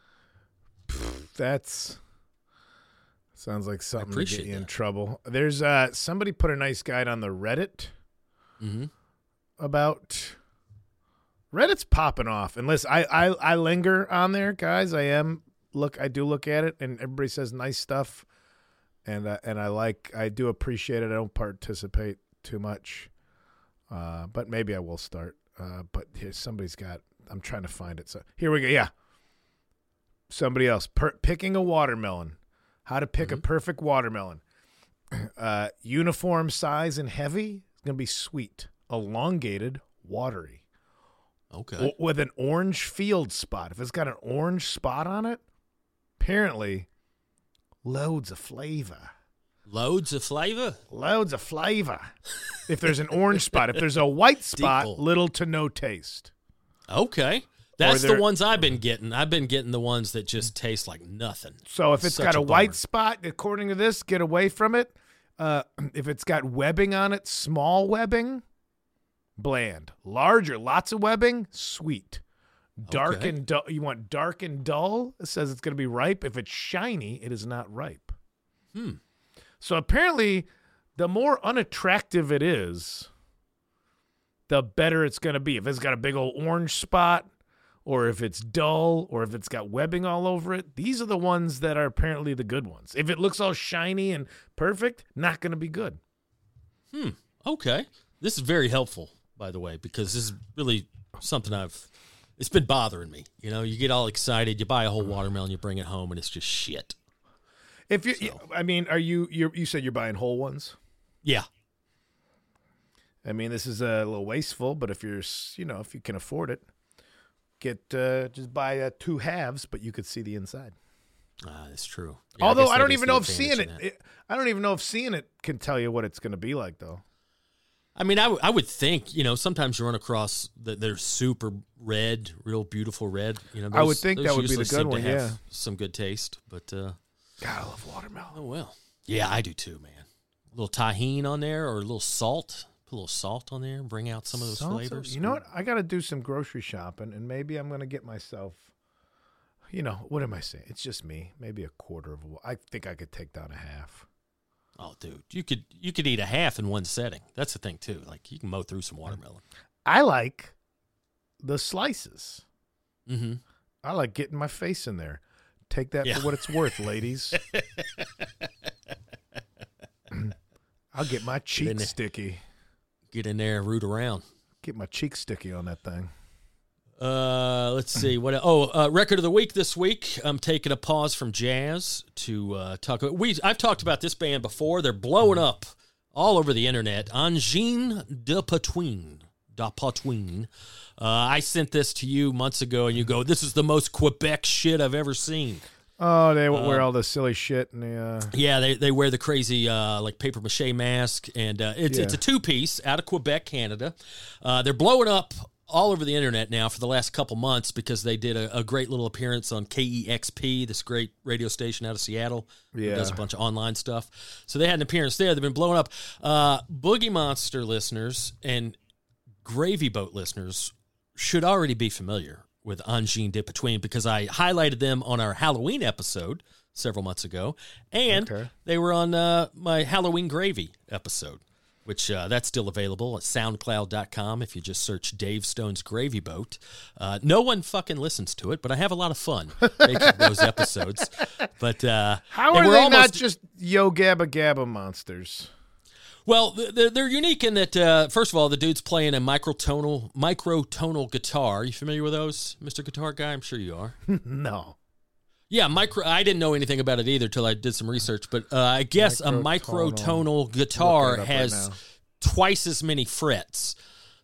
[SPEAKER 7] That's sounds like something to get you
[SPEAKER 6] that.
[SPEAKER 7] in trouble. There's uh somebody put a nice guide on the Reddit
[SPEAKER 6] mm-hmm.
[SPEAKER 7] about Reddit's popping off. And listen, I, I I linger on there, guys. I am look I do look at it, and everybody says nice stuff, and uh, and I like I do appreciate it. I don't participate too much, uh, but maybe I will start. Uh, but here somebody's got. I'm trying to find it. So here we go. Yeah. Somebody else. Per- picking a watermelon. How to pick mm-hmm. a perfect watermelon. Uh, uniform size and heavy. It's going to be sweet. Elongated, watery.
[SPEAKER 6] Okay.
[SPEAKER 7] W- with an orange field spot. If it's got an orange spot on it, apparently loads of flavor.
[SPEAKER 6] Loads of flavor?
[SPEAKER 7] Loads of flavor. If there's an orange spot. If there's a white spot,
[SPEAKER 6] Deeple.
[SPEAKER 7] little to no taste.
[SPEAKER 6] Okay. That's
[SPEAKER 7] there-
[SPEAKER 6] the ones I've been getting. I've been getting the ones that just taste like nothing.
[SPEAKER 7] So if it's
[SPEAKER 6] Such
[SPEAKER 7] got a,
[SPEAKER 6] a
[SPEAKER 7] white
[SPEAKER 6] bummer.
[SPEAKER 7] spot, according to this, get away from it. Uh, if it's got webbing on it, small webbing, bland. Larger, lots of webbing, sweet. Dark
[SPEAKER 6] Okay.
[SPEAKER 7] and dull. You want dark and dull? It says it's going to be ripe. If it's shiny, it is not ripe.
[SPEAKER 6] Hmm.
[SPEAKER 7] So apparently, the more unattractive it is, the better it's going to be. If it's got a big old orange spot, or if it's dull, or if it's got webbing all over it, these are the ones that are apparently the good ones. If it looks all shiny and perfect, not going to be good.
[SPEAKER 6] Hmm. Okay. This is very helpful, by the way, because this is really something I've, it's been bothering me. You know, you get all excited, you buy a whole watermelon, you bring it home, and it's just shit.
[SPEAKER 7] If you,
[SPEAKER 6] So.
[SPEAKER 7] I mean, are you, you, you said you're buying whole ones?
[SPEAKER 6] Yeah.
[SPEAKER 7] I mean, this is a little wasteful, but if you're, you know, if you can afford it, get, uh, just buy uh, two halves, but you could see the inside.
[SPEAKER 6] Ah, that's true. Yeah, I
[SPEAKER 7] Although
[SPEAKER 6] guess
[SPEAKER 7] I,
[SPEAKER 6] that
[SPEAKER 7] don't
[SPEAKER 6] is
[SPEAKER 7] even
[SPEAKER 6] the
[SPEAKER 7] know if seeing
[SPEAKER 6] advantage
[SPEAKER 7] it,
[SPEAKER 6] in that.
[SPEAKER 7] it, I don't even know if seeing it can tell you what it's going to be like, though.
[SPEAKER 6] I mean, I, w- I would think, you know, sometimes you run across that they're super red, real beautiful red. You know,
[SPEAKER 7] I would
[SPEAKER 6] those-
[SPEAKER 7] think
[SPEAKER 6] those
[SPEAKER 7] that would be
[SPEAKER 6] usually
[SPEAKER 7] the good
[SPEAKER 6] seem to
[SPEAKER 7] one,
[SPEAKER 6] have
[SPEAKER 7] yeah.
[SPEAKER 6] some good taste, but uh,
[SPEAKER 7] God, I love watermelon.
[SPEAKER 6] oh well. Yeah, I do too, man. A little tahini on there, or a little salt. Put a little salt on there and bring out some of those
[SPEAKER 7] Salsa-
[SPEAKER 6] flavors.
[SPEAKER 7] You know what? I got to do some grocery shopping, and maybe I'm going to get myself, you know, what am I saying? It's just me. Maybe a quarter of a. wa- I think I could take down a half.
[SPEAKER 6] Oh, dude, you could you could eat a half in one setting. That's the thing too. Like you can mow through some watermelon.
[SPEAKER 7] I like the slices.
[SPEAKER 6] Mm-hmm.
[SPEAKER 7] I like getting my face in there. Take that
[SPEAKER 6] Yeah.
[SPEAKER 7] for what it's worth, ladies. I'll get my
[SPEAKER 6] in
[SPEAKER 7] cheek
[SPEAKER 6] there.
[SPEAKER 7] sticky.
[SPEAKER 6] Get in there and root around.
[SPEAKER 7] Get my cheek sticky on that thing.
[SPEAKER 6] Uh, let's see what. Oh, uh, record of the week this week. I'm taking a pause from jazz to uh, talk. We I've talked about this band before. They're blowing up all over the internet. Angine de Patouin. De Patouin. Uh, I sent this to you months ago, and you go, "This is the most Quebec shit I've ever seen."
[SPEAKER 7] Oh, they wear all the silly shit and the. Uh...
[SPEAKER 6] Yeah, they they wear the crazy uh, like paper mache mask, and uh, it's
[SPEAKER 7] Yeah.
[SPEAKER 6] it's a two piece out of Quebec, Canada. Uh, they're blowing up all over the internet now for the last couple months because they did a, a great little appearance on K E X P, this great radio station out of Seattle.
[SPEAKER 7] Yeah.
[SPEAKER 6] That does a bunch of online stuff. So they had an appearance there. They've been blowing up. Uh, Boogie Monster listeners and Gravy Boat listeners should already be familiar with Angine de Patouin because I highlighted them on our Halloween episode several months ago, and
[SPEAKER 7] Okay.
[SPEAKER 6] they were on uh, my Halloween Gravy episode, which uh, that's still available at soundcloud dot com if you just search Dave Stone's Gravy Boat. Uh, no one fucking listens to it, but I have a lot of fun making those episodes. But uh,
[SPEAKER 7] How
[SPEAKER 6] and
[SPEAKER 7] are
[SPEAKER 6] we're
[SPEAKER 7] they
[SPEAKER 6] almost-
[SPEAKER 7] not just Yo Gabba Gabba monsters?
[SPEAKER 6] Well, they're, they're unique in that, uh, first of all, the dude's playing a microtonal microtonal guitar. You familiar with those, Mister Guitar Guy? I'm sure you are.
[SPEAKER 7] No.
[SPEAKER 6] Yeah, micro. I didn't know anything about it either till I did some research. But uh, I guess a
[SPEAKER 7] Microtonal.
[SPEAKER 6] microtonal
[SPEAKER 7] Look
[SPEAKER 6] guitar
[SPEAKER 7] it up right
[SPEAKER 6] has
[SPEAKER 7] now.
[SPEAKER 6] twice as many frets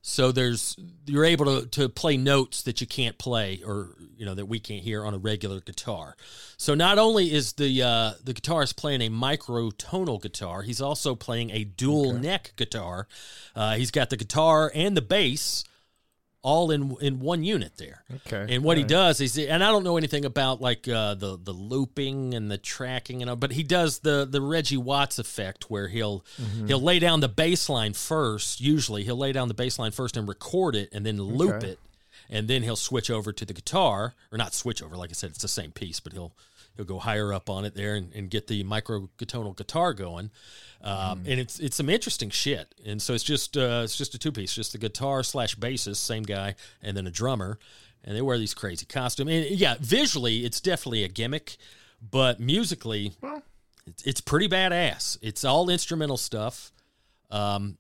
[SPEAKER 6] So there's you're able to, to play notes that you can't play or you know that we can't hear on a regular guitar. So not only is the uh, the guitarist playing a microtonal guitar, he's also playing a dual okay. neck guitar. Uh, he's got the guitar and the bass all in in one unit there.
[SPEAKER 7] Okay.
[SPEAKER 6] And what
[SPEAKER 7] all
[SPEAKER 6] he
[SPEAKER 7] right.
[SPEAKER 6] does is, and I don't know anything about like uh, the the looping and the tracking and all, but he does the the Reggie Watts effect where he'll mm-hmm. he'll lay down the bass line first. Usually he'll lay down the bass line first and record it and then loop
[SPEAKER 7] okay.
[SPEAKER 6] it, and then he'll switch over to the guitar, or not switch over. Like I said, it's the same piece, but he'll he'll go higher up on it there and, and get the microtonal guitar going. Um, mm. And it's it's some interesting shit. And so it's just uh, it's just a two piece, just the guitar slash bassist, same guy, and then a drummer. And they wear these crazy costumes. And yeah, visually it's definitely a gimmick, but musically, well, it's, it's pretty badass. It's all instrumental stuff. Um,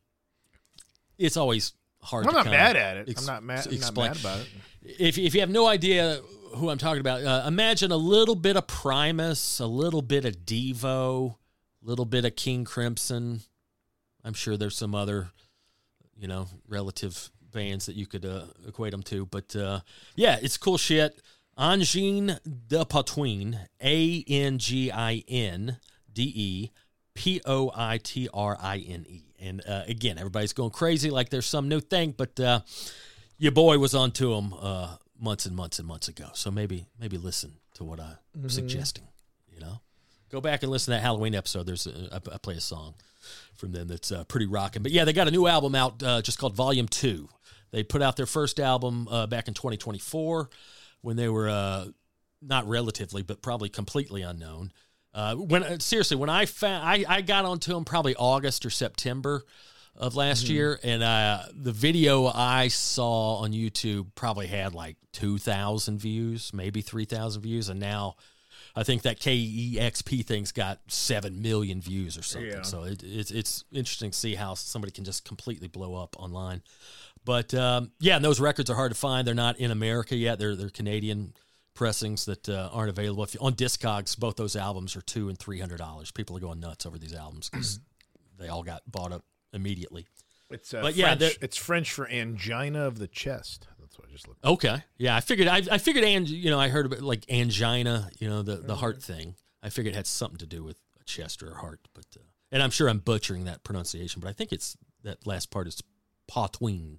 [SPEAKER 6] it's always hard.
[SPEAKER 7] I'm
[SPEAKER 6] to
[SPEAKER 7] not
[SPEAKER 6] kinda
[SPEAKER 7] mad at it.
[SPEAKER 6] Ex-
[SPEAKER 7] I'm not mad. I'm
[SPEAKER 6] explain.
[SPEAKER 7] not mad about it.
[SPEAKER 6] If if you have no idea who I'm talking about, uh, imagine a little bit of Primus, a little bit of Devo, a little bit of King Crimson. I'm sure there's some other, you know, relative bands that you could uh, equate them to. But, uh, yeah, it's cool shit. Angine de Poitrine, A N G I N D E P O I T R I N E. And, uh, again, everybody's going crazy like there's some new thing, but uh, your boy was onto them uh, months and months and months ago. So maybe maybe listen to what I'm mm-hmm. suggesting, you know. Go back and listen to that Halloween episode. There's a, I, I play a song from them that's uh, pretty rocking. But, yeah, they got a new album out uh, just called Volume two. They put out their first album uh, back in twenty twenty-four when they were uh, not relatively, but probably completely unknown. Uh, when seriously, when I found, I, I got onto them probably August or September of last mm-hmm. year, and uh, the video I saw on YouTube probably had like two thousand views, maybe three thousand views, and now I think that K E X P thing's got seven million views or something. Yeah. So it, it's it's interesting to see how somebody can just completely blow up online. But um, yeah, and those records are hard to find. They're not in America yet. They're they're Canadian pressings that uh, aren't available. If you, on Discogs, both those albums are two and three hundred dollars. People are going nuts over these albums because they all got bought up immediately.
[SPEAKER 7] It's uh,
[SPEAKER 6] but
[SPEAKER 7] French.
[SPEAKER 6] yeah,
[SPEAKER 7] it's French for angina of the chest. That's what I just looked.
[SPEAKER 6] Okay, yeah, I figured. I, I figured, ang- you know, I heard about like angina, you know, the, the heart thing. I figured it had something to do with a chest or a heart, but uh, and I'm sure I'm butchering that pronunciation, but I think it's that last part is poitrine.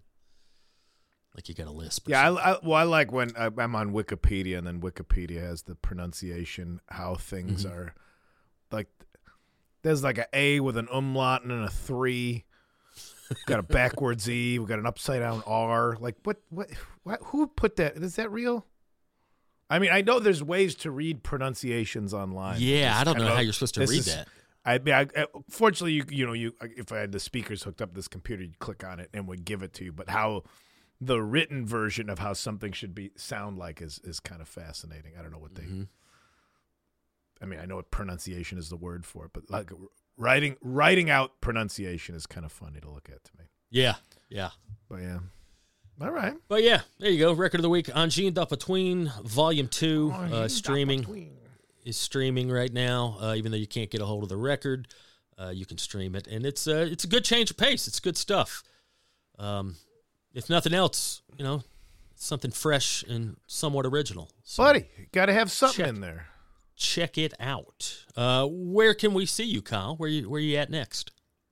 [SPEAKER 6] Like you got a lisp.
[SPEAKER 7] Yeah, I, I, well, I like when I, I'm on Wikipedia, and then Wikipedia has the pronunciation, how things mm-hmm. are. Like, there's like an A with an umlaut and then a three. Got a backwards E. We got an upside down R. Like, what, what, what? Who put that? Is that real? I mean, I know there's ways to read pronunciations online.
[SPEAKER 6] Yeah, I don't know how you're supposed to read
[SPEAKER 7] is,
[SPEAKER 6] that.
[SPEAKER 7] I, I, I fortunately, you, you know, you if I had the speakers hooked up to this computer, you'd click on it and would give it to you. But how the written version of how something should be sound like is is kind of fascinating. I don't know what they. Mm-hmm. I mean, I know what pronunciation is the word for it, but like writing writing out pronunciation is kind of funny to look at to me.
[SPEAKER 6] Yeah, yeah.
[SPEAKER 7] But yeah, all right.
[SPEAKER 6] But yeah, there you go. Record of the week: Angine de Poitrine, Volume Two, uh, streaming is streaming right now. Uh, even though you can't get a hold of the record, uh, you can stream it, and it's uh, it's a good change of pace. It's good stuff. Um. If nothing else, you know, something fresh and somewhat original. So
[SPEAKER 7] buddy, got to have something
[SPEAKER 6] check,
[SPEAKER 7] in there.
[SPEAKER 6] Check it out. Uh, where can we see you, Kyle? Where you where you at next?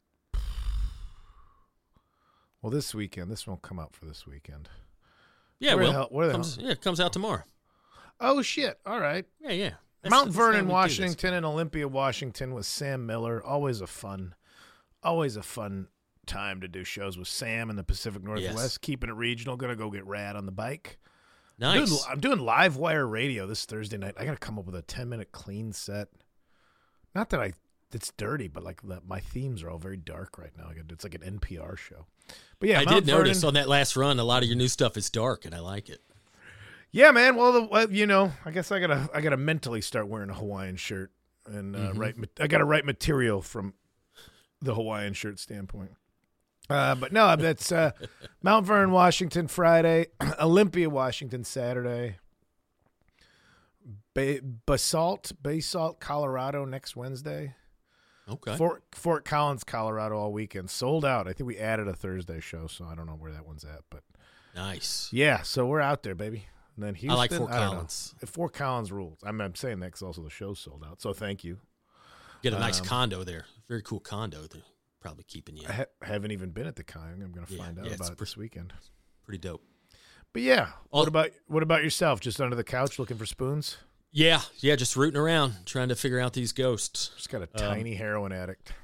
[SPEAKER 7] Well, this weekend. This won't come out for this weekend.
[SPEAKER 6] Yeah,
[SPEAKER 7] where
[SPEAKER 6] well,
[SPEAKER 7] the hell, where the
[SPEAKER 6] comes,
[SPEAKER 7] hell?
[SPEAKER 6] yeah, it comes out tomorrow.
[SPEAKER 7] Oh shit! All right.
[SPEAKER 6] Yeah, yeah. That's,
[SPEAKER 7] Mount
[SPEAKER 6] that's
[SPEAKER 7] Vernon, Washington, and Olympia, Washington, with Sam Miller. Always a fun, always a fun. time to do shows with Sam in the Pacific Northwest,
[SPEAKER 6] yes.
[SPEAKER 7] Keeping it regional. Gonna go get rad on the bike.
[SPEAKER 6] Nice.
[SPEAKER 7] I'm doing, I'm doing live wire radio this Thursday night. I gotta come up with a ten minute clean set. Not that I it's dirty, but like the, my themes are all very dark right now. It's like an N P R show. But yeah,
[SPEAKER 6] I
[SPEAKER 7] Mount
[SPEAKER 6] did
[SPEAKER 7] Vernon,
[SPEAKER 6] notice on that last run, a lot of your new stuff is dark, and I like it.
[SPEAKER 7] Yeah, man. Well, the, well you know, I guess I gotta I gotta mentally start wearing a Hawaiian shirt and uh, mm-hmm. write. I gotta write material from the Hawaiian shirt standpoint. Uh, but no, that's uh, Mount Vernon, Washington, Friday. Olympia, Washington, Saturday. Ba- Basalt, Basalt, Colorado, next Wednesday.
[SPEAKER 6] Okay.
[SPEAKER 7] Fort Fort Collins, Colorado, all weekend, sold out. I think we added a Thursday show, so I don't know where that one's at, but
[SPEAKER 6] nice.
[SPEAKER 7] Yeah, so we're out there, baby. And then Houston,
[SPEAKER 6] I like Fort
[SPEAKER 7] I don't
[SPEAKER 6] Collins.
[SPEAKER 7] know. Fort Collins rules. I'm, I'm saying that because also the show's sold out. So thank you.
[SPEAKER 6] Get a nice
[SPEAKER 7] Um,
[SPEAKER 6] condo there. Very cool condo. They're probably keeping you.
[SPEAKER 7] I ha- haven't even been at the con. I'm going to
[SPEAKER 6] Yeah,
[SPEAKER 7] find out
[SPEAKER 6] yeah, it's
[SPEAKER 7] about it
[SPEAKER 6] pre-
[SPEAKER 7] this weekend.
[SPEAKER 6] Pretty dope.
[SPEAKER 7] But yeah,
[SPEAKER 6] All-
[SPEAKER 7] what about what about yourself? Just under the couch looking for spoons?
[SPEAKER 6] Yeah, yeah, just rooting around, trying to figure out these ghosts.
[SPEAKER 7] Just got a
[SPEAKER 6] Um,
[SPEAKER 7] tiny heroin addict.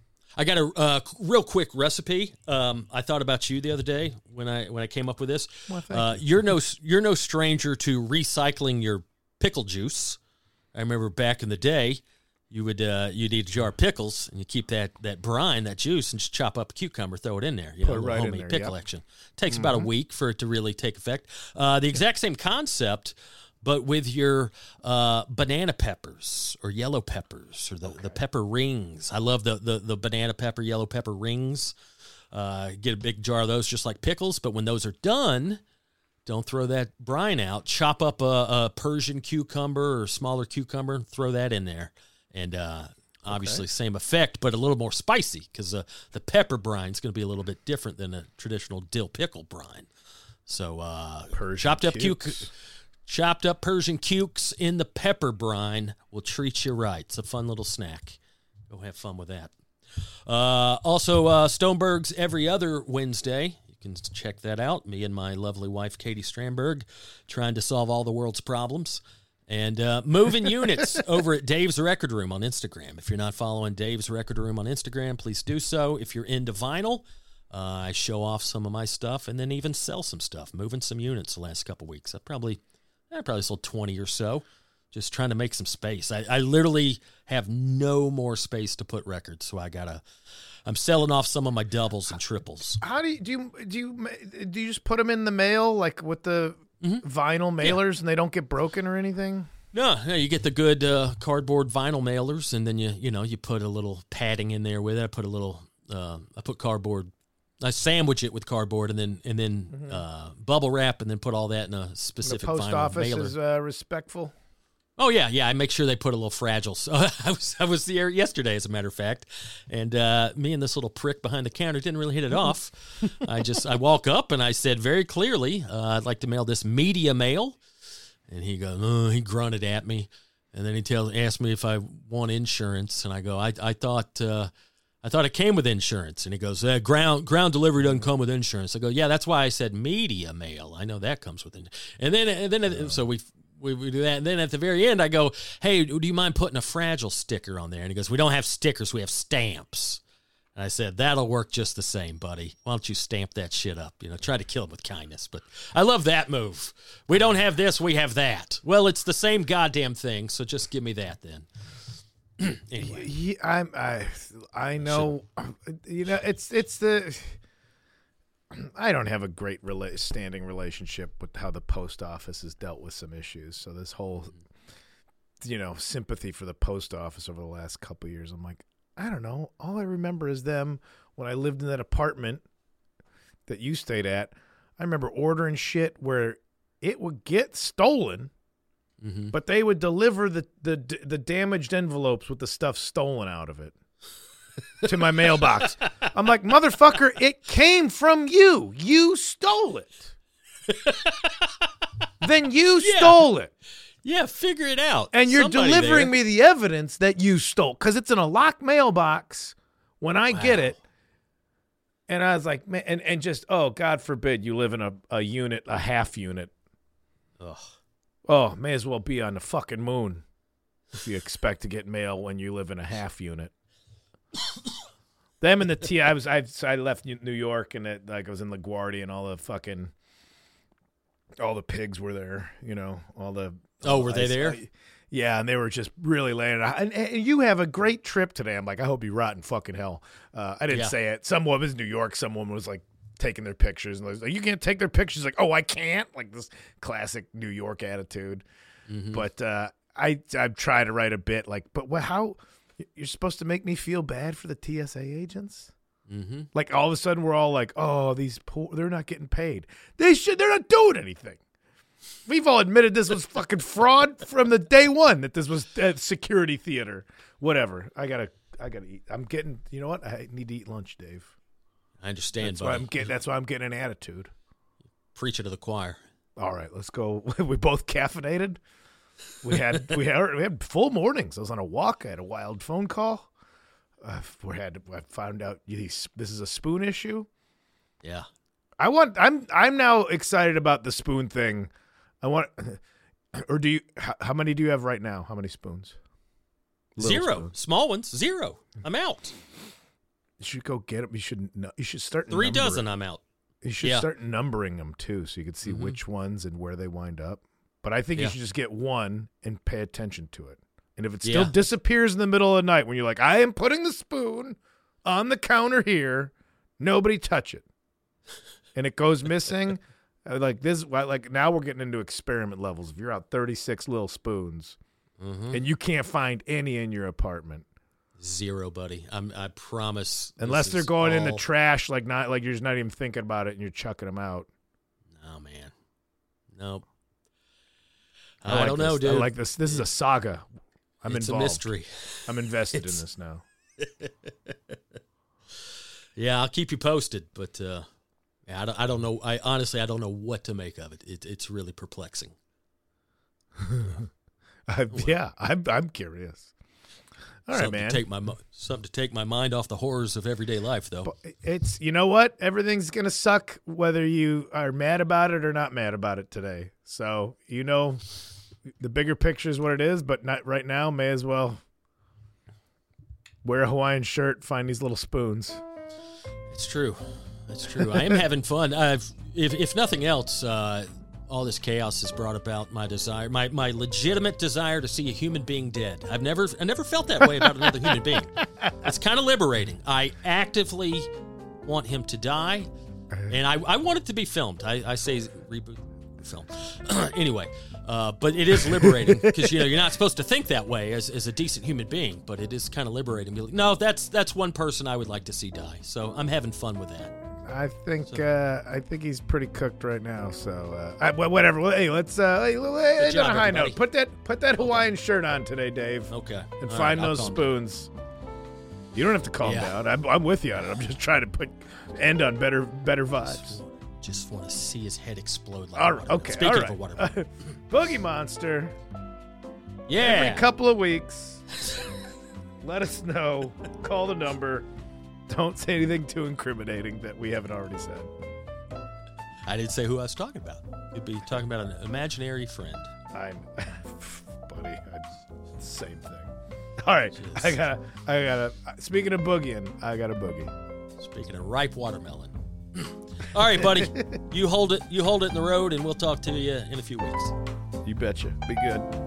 [SPEAKER 6] I got a uh, real quick recipe. Um, I thought about you the other day when I when I came up with this.
[SPEAKER 7] Well, thank
[SPEAKER 6] uh, you're no you're no stranger to recycling your pickle juice. I remember back in the day, you would uh, you'd eat a jar of pickles and you keep that that brine, that juice, and just chop up a cucumber, throw it in there. You
[SPEAKER 7] Put
[SPEAKER 6] know,
[SPEAKER 7] it
[SPEAKER 6] a
[SPEAKER 7] right in
[SPEAKER 6] homemade
[SPEAKER 7] there,
[SPEAKER 6] pickle
[SPEAKER 7] yep.
[SPEAKER 6] action. Takes about a week for it to really take effect. Uh, the exact same concept, but with your uh, banana peppers or yellow peppers or the, the pepper rings. I love the, the, the banana pepper, yellow pepper rings. Uh, get a big jar of those just like pickles. But when those are done, don't throw that brine out. Chop up a, a Persian cucumber or smaller cucumber and throw that in there. And uh, obviously same effect, but a little more spicy because uh, the pepper brine is going to be a little bit different than a traditional dill pickle brine. So uh,
[SPEAKER 7] Persian
[SPEAKER 6] chopped up
[SPEAKER 7] cukes.
[SPEAKER 6] cuc- chopped up Persian cukes in the pepper brine will treat you right. It's a fun little snack. Go have fun with that. Uh, also, uh, Stoneberg's every other Wednesday. You can check that out. Me and my lovely wife, Katie Strandberg, trying to solve all the world's problems. And uh, moving units over at Dave's Record Room on Instagram. If you're not following Dave's Record Room on Instagram, please do so. If you're into vinyl, uh, I show off some of my stuff and then even sell some stuff. Moving some units the last couple weeks. I probably, I probably sold twenty or so. Just trying to make some space. I, I literally have no more space to put records, so I gotta. I'm selling off some of my doubles and triples.
[SPEAKER 7] How do you do you do you do you just put them in the mail like with the
[SPEAKER 6] Mm-hmm.
[SPEAKER 7] vinyl mailers and they don't get broken or anything?
[SPEAKER 6] No, no, you get the good uh, cardboard vinyl mailers, and then you you know you put a little padding in there with it. I put a little. Uh, I put cardboard. I sandwich it with cardboard, and then and then
[SPEAKER 7] Mm-hmm.
[SPEAKER 6] uh, bubble wrap, and then put all that in a
[SPEAKER 7] The
[SPEAKER 6] specific
[SPEAKER 7] post
[SPEAKER 6] vinyl
[SPEAKER 7] office
[SPEAKER 6] mailer.
[SPEAKER 7] is uh, respectful.
[SPEAKER 6] Oh yeah, yeah. I make sure they put a little fragile. So I was I was there yesterday, as a matter of fact, and uh, me and this little prick behind the counter didn't really hit it off. I just I walk up and I said very clearly, uh, I'd like to mail this media mail, and he goes, oh, he grunted at me, and then he tells asked me if I want insurance, and I go, I I thought. Uh, I thought it came with insurance, and he goes, uh, ground ground delivery doesn't come with insurance. I go, yeah, that's why I said media mail. I know that comes with it. And then and then oh. so we. We, we do that. And then at the very end, I go, hey, do you mind putting a fragile sticker on there? And he goes, we don't have stickers. We have stamps. And I said, that'll work just the same, buddy. Why don't you stamp that shit up? You know, try to kill him with kindness. But I love that move. We don't have this. We have that. Well, it's the same goddamn thing. So just give me that then. Anyway.
[SPEAKER 7] Yeah, I'm, I I know, you know, it's it's the. I don't have a great rela- standing relationship with how the post office has dealt with some issues. So this whole, you know, sympathy for the post office over the last couple of years, I'm like, I don't know. All I remember is them when I lived in that apartment that you stayed at. I remember ordering shit where it would get stolen,
[SPEAKER 6] Mm-hmm.
[SPEAKER 7] but they would deliver the, the the damaged envelopes with the stuff stolen out of it to my mailbox. I'm like, motherfucker, it came from you. You stole it. Then you
[SPEAKER 6] Yeah.
[SPEAKER 7] stole it.
[SPEAKER 6] Yeah, figure it out.
[SPEAKER 7] And you're
[SPEAKER 6] Somebody
[SPEAKER 7] delivering
[SPEAKER 6] there.
[SPEAKER 7] me the evidence that you stole because it's in a locked mailbox when I get
[SPEAKER 6] Wow.
[SPEAKER 7] it. And I was like, man, and, and just, oh, God forbid you live in a, a unit, a half unit.
[SPEAKER 6] Ugh.
[SPEAKER 7] Oh, may as well be on the fucking moon if you expect to get mail when you live in a half unit. Them and the T. I was I I left New York and it, like I was in LaGuardia and all the fucking all the pigs were there. You know all the
[SPEAKER 6] Oh, were they
[SPEAKER 7] ice-
[SPEAKER 6] there?
[SPEAKER 7] I- yeah, and they were just really laying it out. And, and you have a great trip today. I'm like, I hope you rot in fucking hell. Uh, I didn't
[SPEAKER 6] Yeah.
[SPEAKER 7] say it. Some woman was in New York. Some woman was like taking their pictures and was like, you can't take their pictures. Like, oh, I can't. Like this classic New York attitude.
[SPEAKER 6] Mm-hmm.
[SPEAKER 7] But uh, I I try to write a bit like, but what, how you're supposed to make me feel bad for the T S A agents?
[SPEAKER 6] Mm-hmm.
[SPEAKER 7] Like all of a sudden we're all like, oh, these poor, they're not getting paid. They should. They're not doing anything. We've all admitted this was fucking fraud from the day one. That this was uh, security theater, whatever. I gotta I gotta eat. I'm getting. You know what? I need to eat lunch, Dave.
[SPEAKER 6] I understand,
[SPEAKER 7] That's
[SPEAKER 6] buddy.
[SPEAKER 7] why I'm getting. That's why I'm getting an attitude.
[SPEAKER 6] Preach it to the choir.
[SPEAKER 7] All right, let's go. We both caffeinated. We had we had we had full mornings. I was on a walk. I had a wild phone call. Uh, we had. I found out this is a spoon issue.
[SPEAKER 6] Yeah.
[SPEAKER 7] I want. I'm. I'm now excited about the spoon thing. I want. Or do you? How, how many do you have right now? How many spoons? Little
[SPEAKER 6] Zero.
[SPEAKER 7] spoons.
[SPEAKER 6] Small ones. Zero. I'm out.
[SPEAKER 7] You should go get them. You should. You should start.
[SPEAKER 6] Three
[SPEAKER 7] numbering.
[SPEAKER 6] dozen. I'm out.
[SPEAKER 7] You should
[SPEAKER 6] Yeah.
[SPEAKER 7] start numbering them too, so you can see
[SPEAKER 6] Mhm.
[SPEAKER 7] which ones and where they wind up. But I think you
[SPEAKER 6] Yeah.
[SPEAKER 7] should just get one and pay attention to it. And if it still
[SPEAKER 6] Yeah.
[SPEAKER 7] disappears in the middle of the night when you're like, I am putting the spoon on the counter here, nobody touch it, and it goes missing, uh, like this, like now we're getting into experiment levels. If you're out thirty-six little spoons
[SPEAKER 6] Mhm.
[SPEAKER 7] and you can't find any in your apartment,
[SPEAKER 6] Zero, buddy. I'm. I promise. this
[SPEAKER 7] unless they're
[SPEAKER 6] is
[SPEAKER 7] going in the
[SPEAKER 6] all-
[SPEAKER 7] trash, like not like you're just not even thinking about it and you're chucking them out.
[SPEAKER 6] No, man. Nope.
[SPEAKER 7] I,
[SPEAKER 6] I,
[SPEAKER 7] like
[SPEAKER 6] don't know,
[SPEAKER 7] this.
[SPEAKER 6] dude.
[SPEAKER 7] I like this. This is a saga. I'm
[SPEAKER 6] it's
[SPEAKER 7] involved.
[SPEAKER 6] a mystery.
[SPEAKER 7] I'm invested
[SPEAKER 6] It's-
[SPEAKER 7] in this now.
[SPEAKER 6] Yeah, I'll keep you posted, but uh, yeah, I don't. I don't know. I honestly, I don't know what to make of it. it it's really perplexing.
[SPEAKER 7] I, yeah, I'm. I'm curious. All right,
[SPEAKER 6] something
[SPEAKER 7] man.
[SPEAKER 6] To take my mo- something to take my mind off the horrors of everyday life, though.
[SPEAKER 7] It's you know what? Everything's gonna suck whether you are mad about it or not mad about it today. So you know, the bigger picture is what it is, but not right now. May as well wear a Hawaiian shirt, find these little spoons.
[SPEAKER 6] It's true. It's true. I am having fun. I've, if if nothing else, uh, all this chaos has brought about my desire, my my legitimate desire to see a human being dead. I've never I never felt that way about another human being. It's kind of liberating. I actively want him to die, and I, I want it to be filmed. I, I say reboot film. Anyway, uh, but it is liberating because you know you're not supposed to think that way as, as a decent human being, but it is kind of liberating. Be like, no, that's that's one person I would like to see die. So I'm having fun with that.
[SPEAKER 7] I think uh, I think he's pretty cooked right now. So uh, I, well, whatever. Well, hey, let's uh, hey, hey,
[SPEAKER 6] Good job,
[SPEAKER 7] on a high
[SPEAKER 6] everybody.
[SPEAKER 7] note. Put that put that Hawaiian shirt on today, Dave.
[SPEAKER 6] Okay.
[SPEAKER 7] And
[SPEAKER 6] All
[SPEAKER 7] find
[SPEAKER 6] right, I'll
[SPEAKER 7] those
[SPEAKER 6] calm
[SPEAKER 7] spoons. You don't have to calm
[SPEAKER 6] Yeah.
[SPEAKER 7] down. I'm, I'm with you on it. I'm just trying to put end on better better vibes.
[SPEAKER 6] Just want to see his head explode like
[SPEAKER 7] All
[SPEAKER 6] a
[SPEAKER 7] right,
[SPEAKER 6] watermelon.
[SPEAKER 7] okay,
[SPEAKER 6] Speaking
[SPEAKER 7] all
[SPEAKER 6] of a
[SPEAKER 7] right.
[SPEAKER 6] watermelon.
[SPEAKER 7] Boogie Monster.
[SPEAKER 6] Yeah.
[SPEAKER 7] Every couple of weeks, let us know. Call the number. Don't say anything too incriminating that we haven't already said.
[SPEAKER 6] I didn't say who I was talking about. You'd be talking about an imaginary friend.
[SPEAKER 7] I'm, buddy. I, same thing. All right, I got. I got. Speaking of boogieing, I got a boogie.
[SPEAKER 6] Speaking of ripe watermelon. All right, buddy. You hold it. You hold it in the road, and we'll talk to you in a few weeks.
[SPEAKER 7] You betcha. Be good.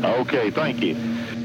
[SPEAKER 9] Okay, thank you.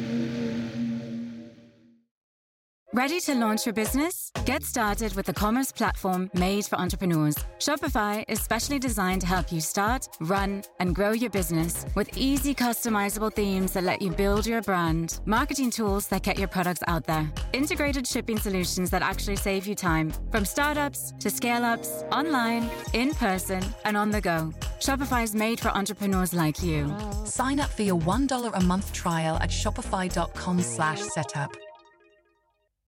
[SPEAKER 10] Ready to launch your business? Get started with the commerce platform made for entrepreneurs. Shopify is specially designed to help you start, run, and grow your business with easy customizable themes that let you build your brand, marketing tools that get your products out there, integrated shipping solutions that actually save you time, from startups to scale-ups, online, in person, and on the go. Shopify is made for entrepreneurs like you.
[SPEAKER 11] Sign up for your one dollar a month trial at shopify.com slash setup.